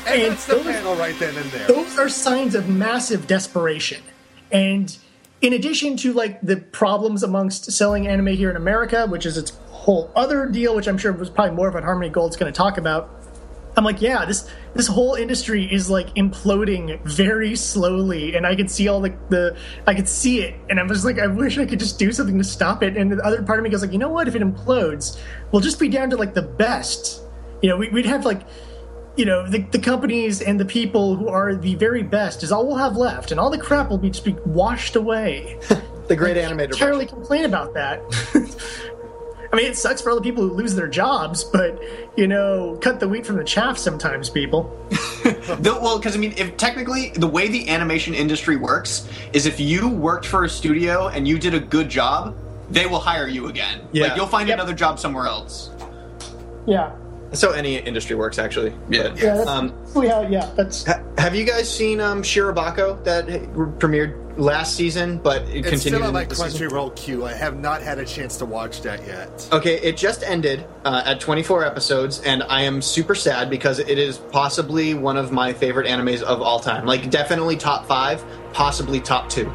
And And that's the those- panel right then and there. Those are signs of massive desperation. And in addition to like the problems amongst selling anime here in America, which is its whole other deal, which I'm sure was probably more of what Harmony Gold's going to talk about, I'm like, yeah, this this whole industry is like imploding very slowly, and I could see all the, the I could see it, and I'm just like, I wish I could just do something to stop it. And the other part of me goes like, you know what? If it implodes, we'll just be down to like the best. You know, we, we'd have like, you know, the, the companies and the people who are the very best is all we'll have left, and all the crap will be just be washed away. The great animator. Entirely complain about that. I mean, it sucks for all the people who lose their jobs, but, you know, cut the wheat from the chaff sometimes, people. The, well, because, I mean, if technically the way the animation industry works is if you worked for a studio and you did a good job, they will hire you again. Yeah. Like, you'll find another job somewhere else. Yeah. That's how any industry works, actually. Yeah. Yeah, that's Um, really how, yeah, that's... Ha- have you guys seen um, Shirobako that premiered last season, but it It's continued still on in my this season? Crunchyroll queue. I have not had a chance to watch that yet. Okay, it just ended uh, at twenty-four episodes, and I am super sad because it is possibly one of my favorite animes of all time. Like, definitely top five, possibly top two.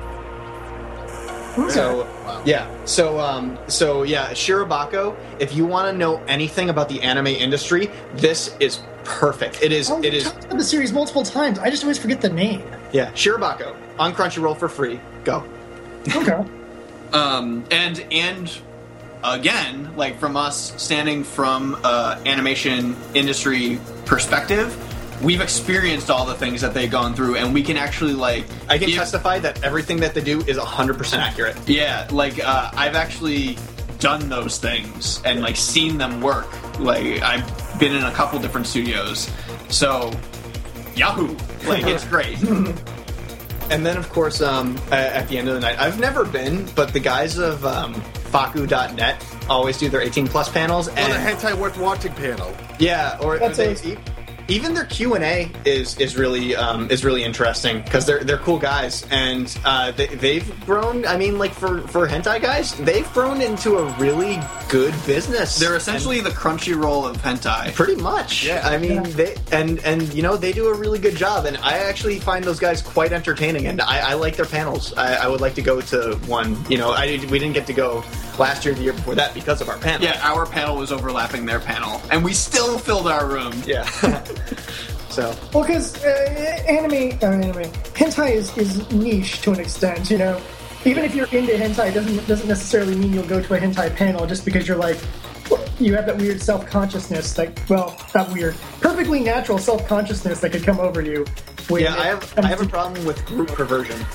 So, yeah. So, um, so yeah, Shirobako. If you want to know anything about the anime industry, this is perfect. It is. Oh, It we've is. talked about the series multiple times. I just always forget the name. Yeah, Shirobako on Crunchyroll for free. Go. Okay. Um, and and again, like from us standing from uh, animation industry perspective, we've experienced all the things that they've gone through, and we can actually like I can give- testify that everything that they do is one hundred percent accurate. Yeah, like uh, I've actually done those things and like seen them work. Like I've been in a couple different studios, so Yahoo! Like it's great. And then, of course, um, at the end of the night, I've never been, but the guys of um, Faku dot net always do their eighteen plus panels. Or And the Hentai Worth Watching panel. yeah, or That's they, always- even their Q and A is is really um, is really interesting because they're they're cool guys, and uh, they, they've grown. I mean, like for for hentai guys, they've grown into a really good business. They're essentially the Crunchyroll of hentai. Pretty much. Yeah. I mean, they and and you know they do a really good job, and I actually find those guys quite entertaining, and I, I like their panels. I, I would like to go to one. You know, I we didn't get to go last year, or the year before that, because of our panel. Yeah, our panel was overlapping their panel, and we still filled our room. Yeah. So. Well, because uh, anime, uh, anime, hentai is, is niche to an extent, you know. Even if you're into hentai, it doesn't doesn't necessarily mean you'll go to a hentai panel just because you're like, you have that weird self-consciousness, like, well, not weird, perfectly natural self-consciousness that could come over you. when Yeah, it I have comes I have a to- problem with group perversion.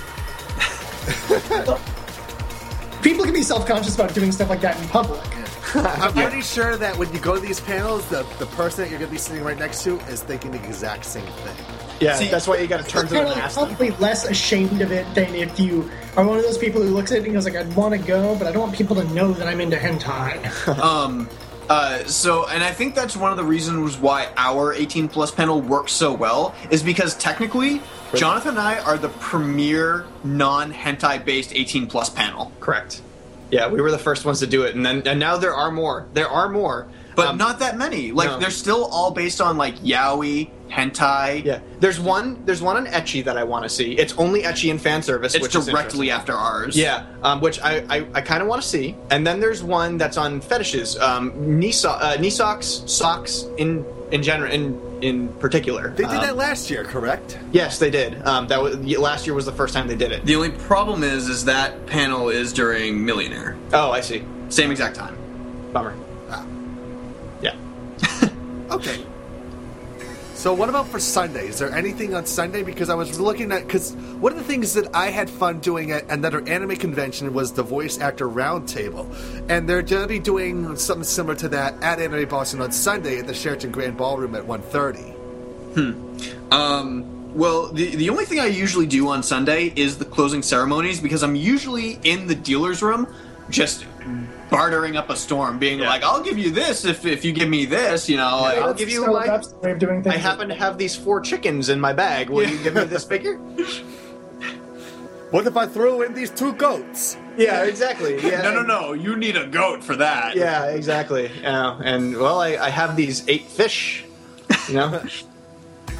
People can be self-conscious about doing stuff like that in public. I'm pretty sure that when you go to these panels, the, the person that you're going to be sitting right next to is thinking the exact same thing. Yeah, See, that's why you got to turn to You're them kind and of ask them. probably less ashamed of it than if you are one of those people who looks at it and goes like, "I'd want to go, but I don't want people to know that I'm into hentai." um, uh, so, and I think that's one of the reasons why our eighteen plus panel works so well, is because technically, Jonathan and I are the premier non-hentai based eighteen plus panel. Correct. Yeah, we were the first ones to do it, and then and now there are more. There are more, But Um, not that many. Like, no. they're still all based on, like, yaoi, hentai. Yeah, there's one. There's one on ecchi that I want to see. It's only ecchi and fan service, It's which is directly after ours. Yeah, um, which I, I, I kind of want to see. And then there's one that's on fetishes, um, knee, so- uh, knee socks, socks in in general, in in particular. They did Um, that last year, correct? Yes, they did. Um, that was last year was the first time they did it. The only problem is, is that panel is during Millionaire. Oh, I see. Same exact time. Bummer. Yeah. Okay. So what about for Sunday? Is there anything on Sunday? Because I was looking at, because one of the things that I had fun doing at another anime convention was the Voice Actor Roundtable. And they're going to be doing something similar to that at Anime Boston on Sunday at the Sheraton Grand Ballroom at one thirty. Hmm. Um, well, the, the only thing I usually do on Sunday is the closing ceremonies, because I'm usually in the dealer's room just bartering up a storm, being like, I'll give you this if, if you give me this, you know. Like, I'll give you So my... that's the way of doing things. I happen to have these four chickens in my bag. Will you give me this figure? What if I throw in these two goats? Yeah, exactly. Yeah. no, no, no. You need a goat for that. Yeah, exactly. Yeah, and well, I, I have these eight fish. You know.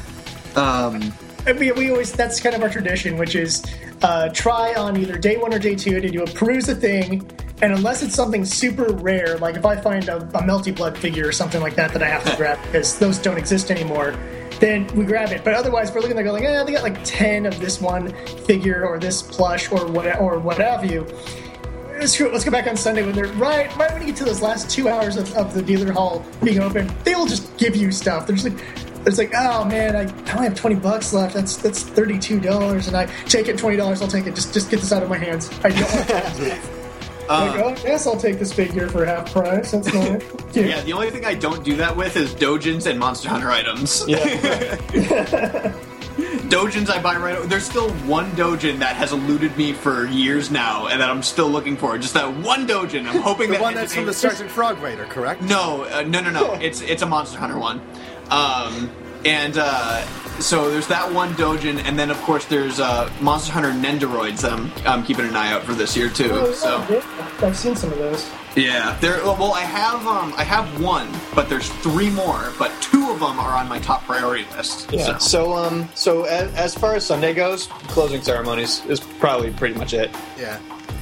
Um, I mean, we always that's kind of our tradition, which is uh, try on either day one or day two to do a peruse a thing, and unless it's something super rare, like if I find a, a Melty Blood figure or something like that that I have to grab because those don't exist anymore, then we grab it. But otherwise, we're looking there going, yeah, they got like ten of this one figure or this plush or what or what have you. Let's go, let's go back on Sunday when they're right right when you get to those last two hours of, of the dealer hall being open, they will just give you stuff. They're just like. It's like, oh man, I, I only have twenty bucks left. That's that's thirty-two dollars, and I take it twenty dollars. I'll take it. Just just get this out of my hands. I don't want to. Uh, like, oh, yes, I'll take this figure for half price. That's fine. yeah. yeah, the only thing I don't do that with is Dojins and Monster Hunter items. Yeah. Dojins I buy right. There's still one Dojin that has eluded me for years now, and that I'm still looking for. Just that one Dojin. I'm hoping the that one that's from the Sergeant Frog Raider, correct? No, uh, no, no, no. it's it's a Monster Hunter one. Um, and uh, so there's that one Dojin, and then of course there's uh, Monster Hunter Nendoroids that I'm, I'm keeping an eye out for this year too. Oh, so yeah, I've seen some of those. yeah, there. Well, I have um, I have one, but there's three more, but two of them are on my top priority list. Yeah. So, So, um, so as, as far as Sunday goes, closing ceremonies is probably pretty much it. Yeah.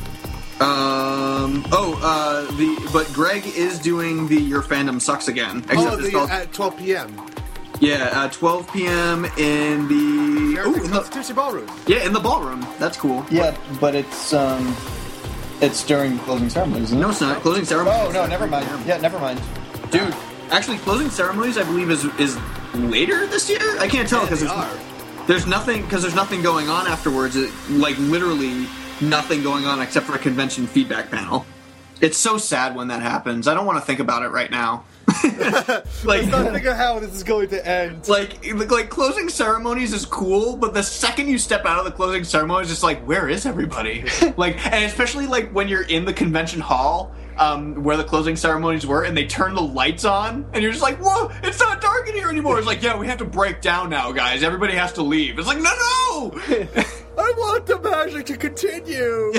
um, oh, uh, the but Greg is doing the Your Fandom Sucks again. Except Oh, it's the, called, at twelve p.m. yeah, uh, twelve p.m. in the Ooh, ooh, in the Constitution Ballroom. yeah in the ballroom. That's cool. Yeah, but it's um, it's during closing ceremonies. Isn't it? No, it's not. Closing ceremonies. Oh no, never mind. Yeah, never mind. Dude, actually, closing ceremonies, I believe, is is later this year. I can't tell because they there's, are. there's nothing because there's nothing going on afterwards. It, like literally nothing going on except for a convention feedback panel. It's so sad when that happens. I don't want to think about it right now. Like, let's not think of how this is going to end. Like, like closing ceremonies is cool, but the second you step out of the closing ceremony, it's just like, where is everybody? Like, and especially like when you're in the convention hall. Um, where the closing ceremonies were, and they turn the lights on, and you're just like, whoa, it's not dark in here anymore. It's like, yeah, we have to break down now, guys. Everybody has to leave. It's like, no, no! I want the magic to continue.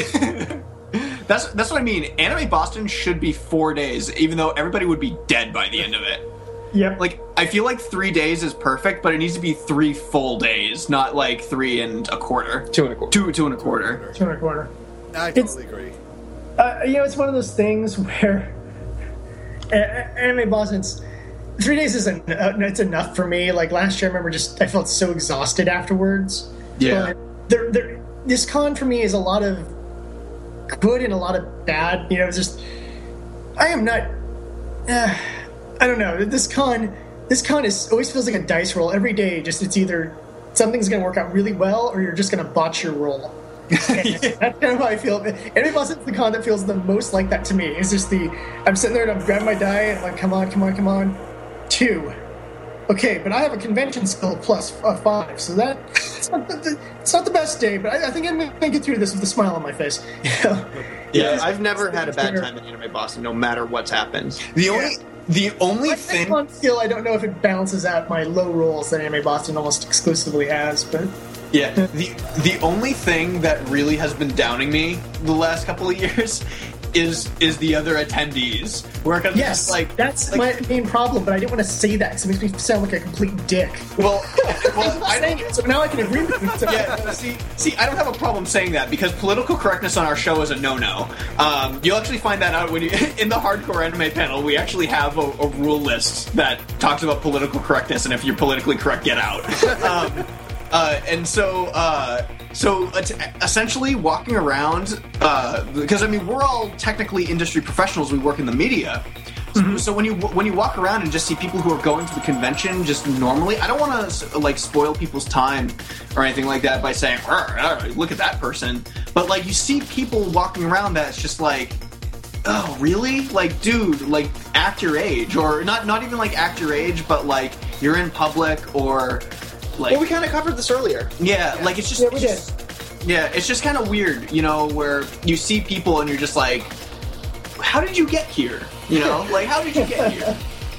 That's that's what I mean. Anime Boston should be four days, even though everybody would be dead by the end of it. Yep. Like, I feel like three days is perfect, but it needs to be three full days, not like three and a quarter. Two and a quarter. Two, two and a quarter. Two and a quarter. I It's- totally agree. Uh, you know, it's one of those things where uh, Anime Boston's three days is en- uh, it's enough for me. Like last year, I remember just I felt so exhausted afterwards. Yeah. But there, there, this con for me is a lot of good and a lot of bad. You know, it's just I am not. Uh, I don't know. This con, this con is always feels like a dice roll every day. Just it's either something's going to work out really well or you're just going to botch your roll. That's kind of how I feel. Anime Boston's the con that feels the most like that to me. It's just the I'm sitting there and I'm grabbing my die and I'm like, come on, come on, come on, two. Okay, but I have a convention skill plus uh, five, so that it's not the, it's not the best day. But I, I think I'm going to get through this with a smile on my face. Yeah, Yeah, I've never had a bad time in Anime Boston, no matter what's happened. The only the only My thing on skill, I don't know if it balances out my low rolls that Anime Boston almost exclusively has, but. Yeah, the the only thing that really has been downing me the last couple of years is is the other attendees. Where I'm Yes, just like that's like, my main problem, but I didn't want to say that because it makes me sound like a complete dick. well, well, I saying don't. it, so now I can agree with you. So Yeah, no, see, see, I don't have a problem saying that because political correctness on our show is a no-no. Um, you'll actually find that out when you in the hardcore anime panel. We actually have a, a rule list that talks about political correctness, and if you're politically correct, get out. Um, Uh, and so, uh, so uh, t- essentially walking around, uh, because I mean, we're all technically industry professionals. We work in the media. Mm-hmm. So, so when you when you walk around and just see people who are going to the convention just normally, I don't want to like spoil people's time or anything like that by saying, look at that person. But like you see people walking around that's just like, oh, really? Like, dude, like act your age, or not not even like act your age, but like you're in public or. Like, Well, we kind of covered this earlier. yeah, like it's just, Yeah, we it's just- yeah, it's just kind of weird, you know, where you see people and you're just like, how did you get here? You know, like how did you get here?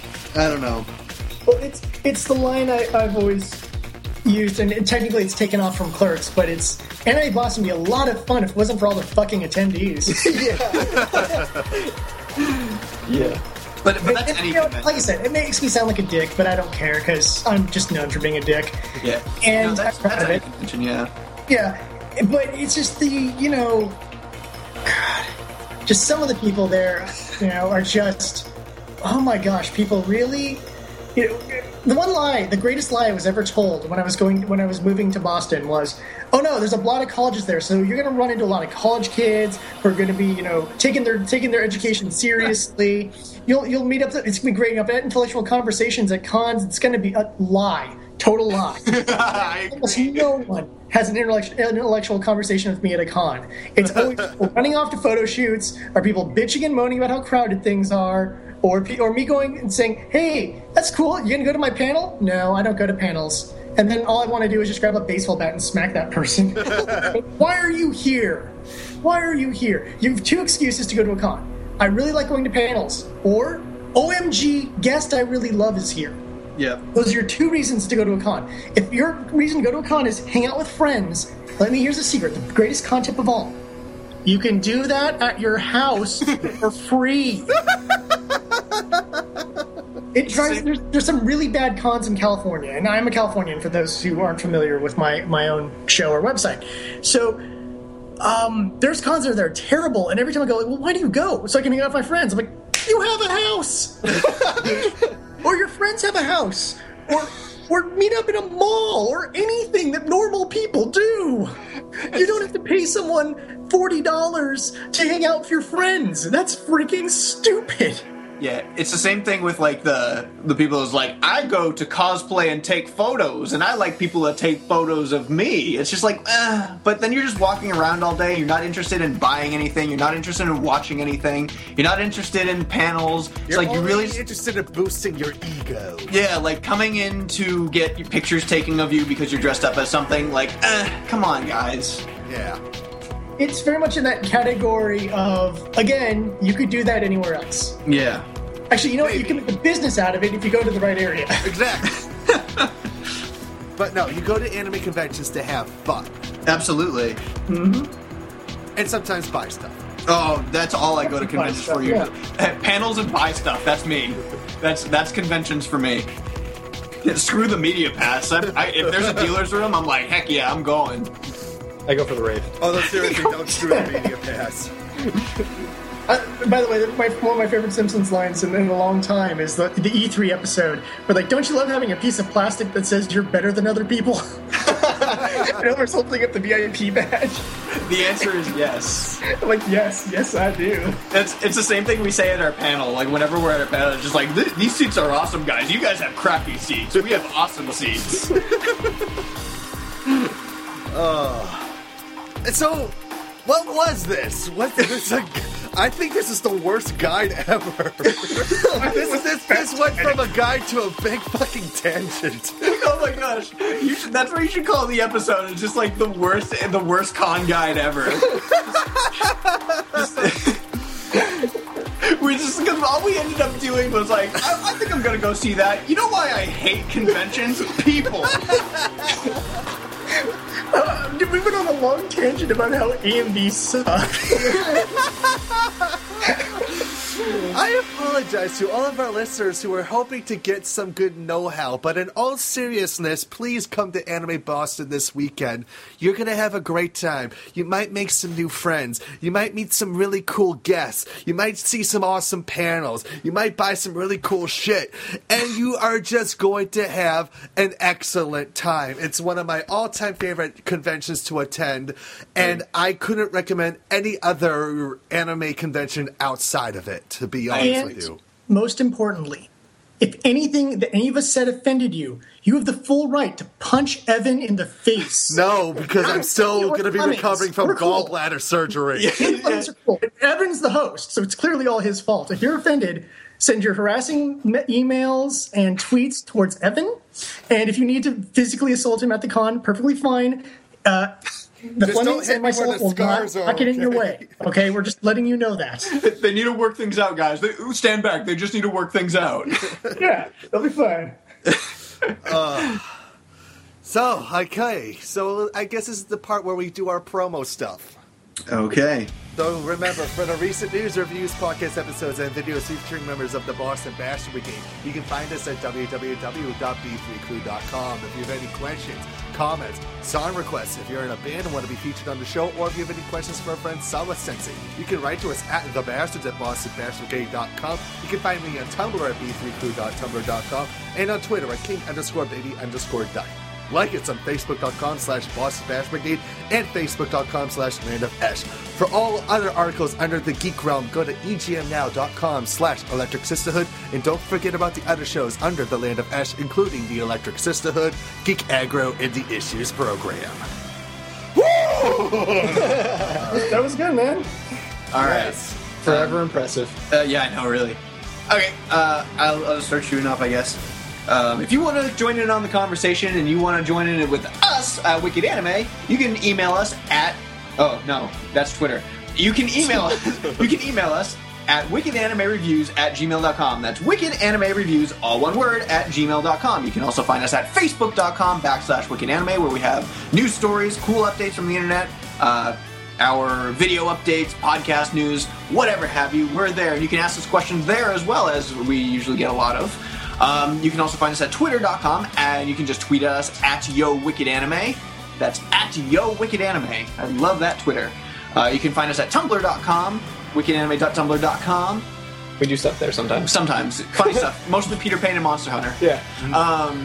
I don't know. Well, it's it's the line I, I've always used, and technically it's taken off from Clerks, but it's Anime Boston would be a lot of fun if it wasn't for all the fucking attendees. Yeah. But, but that's It- any you know, convention. like I said, it makes me sound like a dick, but I don't care because I'm just known for being a dick. Yeah. And no, that's, I'm proud that's of any it. convention, yeah. Yeah, but it's just the, you know, God, just some of the people there, you know, are just, oh my gosh, people really, you know, the one lie, the greatest lie I was ever told when I was going, when I was moving to Boston was, oh no, there's a lot of colleges there, so you're going to run into a lot of college kids who are going to be, you know, taking their taking their education seriously. You'll you'll meet up, it's going to be great up at intellectual conversations at cons. It's going to be a lie. Total lie. Almost no one has an intellectual, intellectual conversation with me at a con. It's always people running off to photo shoots, or people bitching and moaning about how crowded things are, or pe- or me going and saying, "Hey, that's cool. You gonna go to my panel?" No, I don't go to panels. And then all I want to do is just grab a baseball bat and smack that person. Why are you here? Why are you here? You have two excuses to go to a con. I really like going to panels, or O M G, guest I really love is here. Yeah. Those are your two reasons to go to a con. If your reason to go to a con is hang out with friends, let me, here's a secret, the greatest con tip of all. You can do that at your house for free. It drives, there's, there's some really bad cons in California, and I'm a Californian for those who aren't familiar with my, my own show or website. So, um, there's cons that are, that are terrible, and every time I go, like, well, why do you go? So I can hang out with my friends. I'm like, you have a house! Or your friends have a house, or or meet up in a mall, or anything that normal people do. You don't have to pay someone forty dollars to hang out with your friends. That's freaking stupid. Yeah, it's the same thing with like the the people who's like, I go to cosplay and take photos, and I like people that take photos of me. It's just like, uh, but then you're just walking around all day. You're not interested in buying anything. You're not interested in watching anything. You're not interested in panels. It's You're like you only really interested in boosting your ego. Yeah, like coming in to get your pictures taken of you because you're dressed up as something. Like, uh, come on, guys. Yeah. It's very much in that category of, again, you could do that anywhere else. Yeah. Actually, you know what? You can make a business out of it if you go to the right area. Exactly. But no, you go to anime conventions to have fun. Absolutely. Mm-hmm. And sometimes buy stuff. Oh, that's all I go to conventions stuff, for you. yeah. Panels and buy stuff. That's me. That's that's conventions for me. Yeah, screw the media pass. I, I, if there's a dealer's room, I'm like, heck yeah, I'm going. I go for the rave. Oh, no, seriously, don't screw the media pass. Uh, by the way, my, one of my favorite Simpsons lines in, in a long time is the, the E three episode where, like, don't you love having a piece of plastic that says you're better than other people? And Elmer's holding up the V I P badge. The answer is yes. I'm like, yes, yes, I do. It's it's the same thing we say at our panel. Like, whenever we're at our panel, it's just like, these seats are awesome, guys. You guys have crappy seats. We have awesome seats. Oh. And so, what was this? What this? A, I think this is the worst guide ever. this, this, this went from a guide to a big fucking tangent. Oh my gosh! You should, that's what you should call the episode. It's just like the worst, the worst con guide ever. We just because all we ended up doing was like, I, I think I'm gonna go see that. You know why I hate conventions? People. Uh, we went on a long tangent about how A M V suck. I apologize to all of our listeners who are hoping to get some good know-how, but in all seriousness, please come to Anime Boston this weekend. You're going to have a great time. You might make some new friends. You might meet some really cool guests. You might see some awesome panels. You might buy some really cool shit. And you are just going to have an excellent time. It's one of my all-time favorite conventions to attend, and I couldn't recommend any other anime convention outside of it, to be honest And with you. most importantly, if anything that any of us said offended you, you have the full right to punch Evan in the face. No, because I'm still Your going to be comments. recovering from We're cool. gallbladder surgery. His comments are cool. Evan's the host, so it's clearly all his fault. If you're offended, send your harassing me- emails and tweets towards Evan. And if you need to physically assault him at the con, perfectly fine. Uh, the Just don't Flemings hit and me where myself the will not, scars are, not get in your okay? way. Okay, we're just letting you know that. They need to work things out, guys. They, stand back. They just need to work things out. Yeah, they'll be fine. uh, so, okay. So, I guess this is the part where we do our promo stuff. Okay. So remember, for the recent news, reviews, podcast episodes, and videos featuring members of the Boston Bastard Brigade, you can find us at w w w dot b three clue dot com. If you have any questions, comments, song requests, if you're in a band and want to be featured on the show, or if you have any questions for our friend Sawa Sensei, you can write to us at thebastards at boston bastard brigade dot com. You can find me on Tumblr at b three clue dot tumblr dot com and on Twitter at king underscore baby underscore duck. Like it's on facebook.com slash Boston Bash Brigade and facebook.com slash Land of Esh. For all other articles under the Geek Realm, go to egmnow.com slash Electric Sisterhood. And don't forget about the other shows under the Land of Esh, including the Electric Sisterhood, Geek Aggro, and the Issues program. That was good, man. All right. Yes. Forever um, impressive. Uh, yeah, I know, really. Okay, uh, I'll, I'll start shooting off, I guess. Um, if you want to join in on the conversation and you want to join in with us at Wicked Anime, you can email us at... Oh, no, that's Twitter. You can email us, you can email us at wickedanimereviews at gmail dot com. That's wickedanimereviews, all one word, at gmail dot com. You can also find us at facebook.com backslash wickedanime, where we have news stories, cool updates from the internet, uh, our video updates, podcast news, whatever have you. We're there, and you can ask us questions there as well, as we usually get a lot of. Um, you can also find us at twitter dot com, and you can just tweet at us at YoWickedAnime. That's at YoWickedAnime. I love that Twitter. Uh, you can find us at tumblr dot com, wickedanime dot tumblr dot com. We do stuff there sometimes. Sometimes. Funny stuff. Mostly Peter Pan and Monster Hunter. Yeah. Um,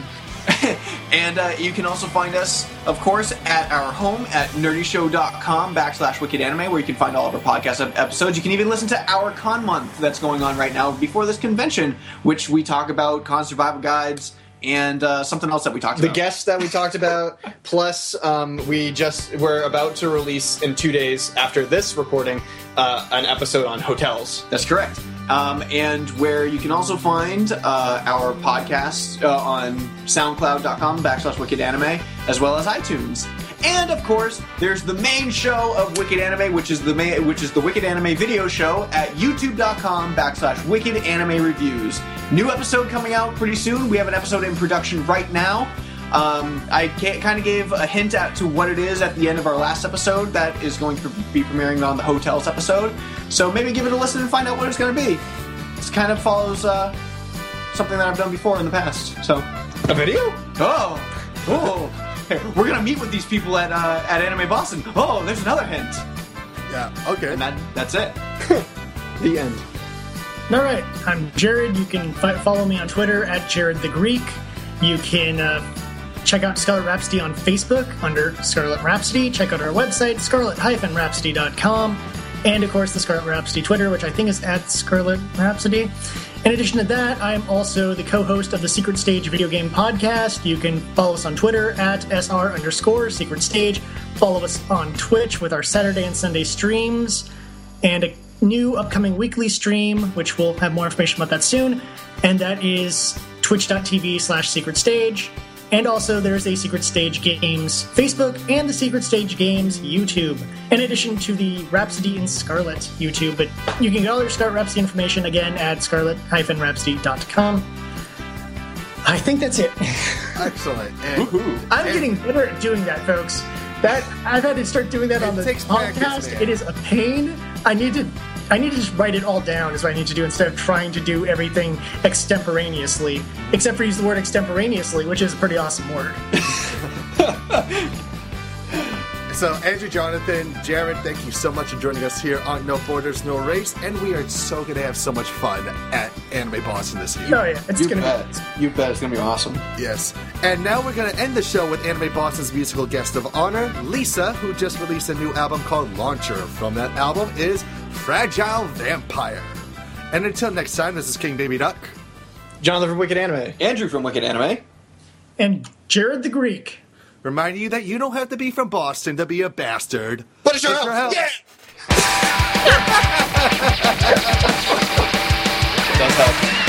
and uh, you can also find us, of course, at our home at nerdyshow.com backslash wickedanime, where you can find all of our podcast episodes. You can even listen to our con month that's going on right now before this convention, which we talk about con survival guides and uh, something else that we talked the about. The guests that we talked about, plus um, we just, we're about to release in two days after this recording uh, an episode on hotels. That's correct. Um, and where you can also find uh, our podcast uh, on soundcloud.com backslash Wicked Anime, as well as iTunes. And of course, there's the main show of Wicked Anime, which is the main, which is the Wicked Anime video show at youtube.com backslash Wicked Anime Reviews. New episode coming out pretty soon. We have an episode in production right now. Um, I kind of gave a hint at to what it is at the end of our last episode that is going to be premiering on the hotels episode. So maybe give it a listen and find out what it's going to be. This kind of follows uh, something that I've done before in the past. So a video? Oh, oh, hey, we're going to meet with these people at uh, at Anime Boston. Oh, there's another hint. Yeah. Okay. And that that's it. The end. All right. I'm Jared. You can fi- follow me on Twitter at Jared the Greek. You can. Uh, Check out Scarlet Rhapsody on Facebook under Scarlet Rhapsody. Check out our website, scarlet dash rhapsody dot com. And, of course, the Scarlet Rhapsody Twitter, which I think is at Scarlet Rhapsody. In addition to that, I'm also the co-host of the Secret Stage video game podcast. You can follow us on Twitter at sr underscore Secret Stage. Follow us on Twitch with our Saturday and Sunday streams. And a new upcoming weekly stream, which we'll have more information about that soon. And that is twitch.tv slash Secret Stage. And also, there's a Secret Stage Games Facebook and the Secret Stage Games YouTube, in addition to the Rhapsody in Scarlet YouTube. But you can get all your Scarlet Rhapsody information again at scarlet dash rhapsody dot com. I think that's it. Excellent. And, I'm and, getting better at doing that, folks. That I've had to start doing that on the podcast. Practice, it is a pain. I need to. I need to just write it all down is what I need to do instead of trying to do everything extemporaneously. Except for use the word extemporaneously, which is a pretty awesome word. So, Andrew, Jonathan, Jared, thank you so much for joining us here on No Borders, No Race, and we are so going to have so much fun at Anime Boston this year. Oh, yeah, it's going to be... You bet, it's going to be awesome. Yes. And now we're going to end the show with Anime Boston's musical guest of honor, Lisa, who just released a new album called Launcher. From that album is Fragile Vampire. And until next time, this is King Baby Duck. Jonathan from Wicked Anime. Andrew from Wicked Anime. And Jared the Greek. Reminding you that you don't have to be from Boston to be a bastard. But it's your help. Yeah! It does help.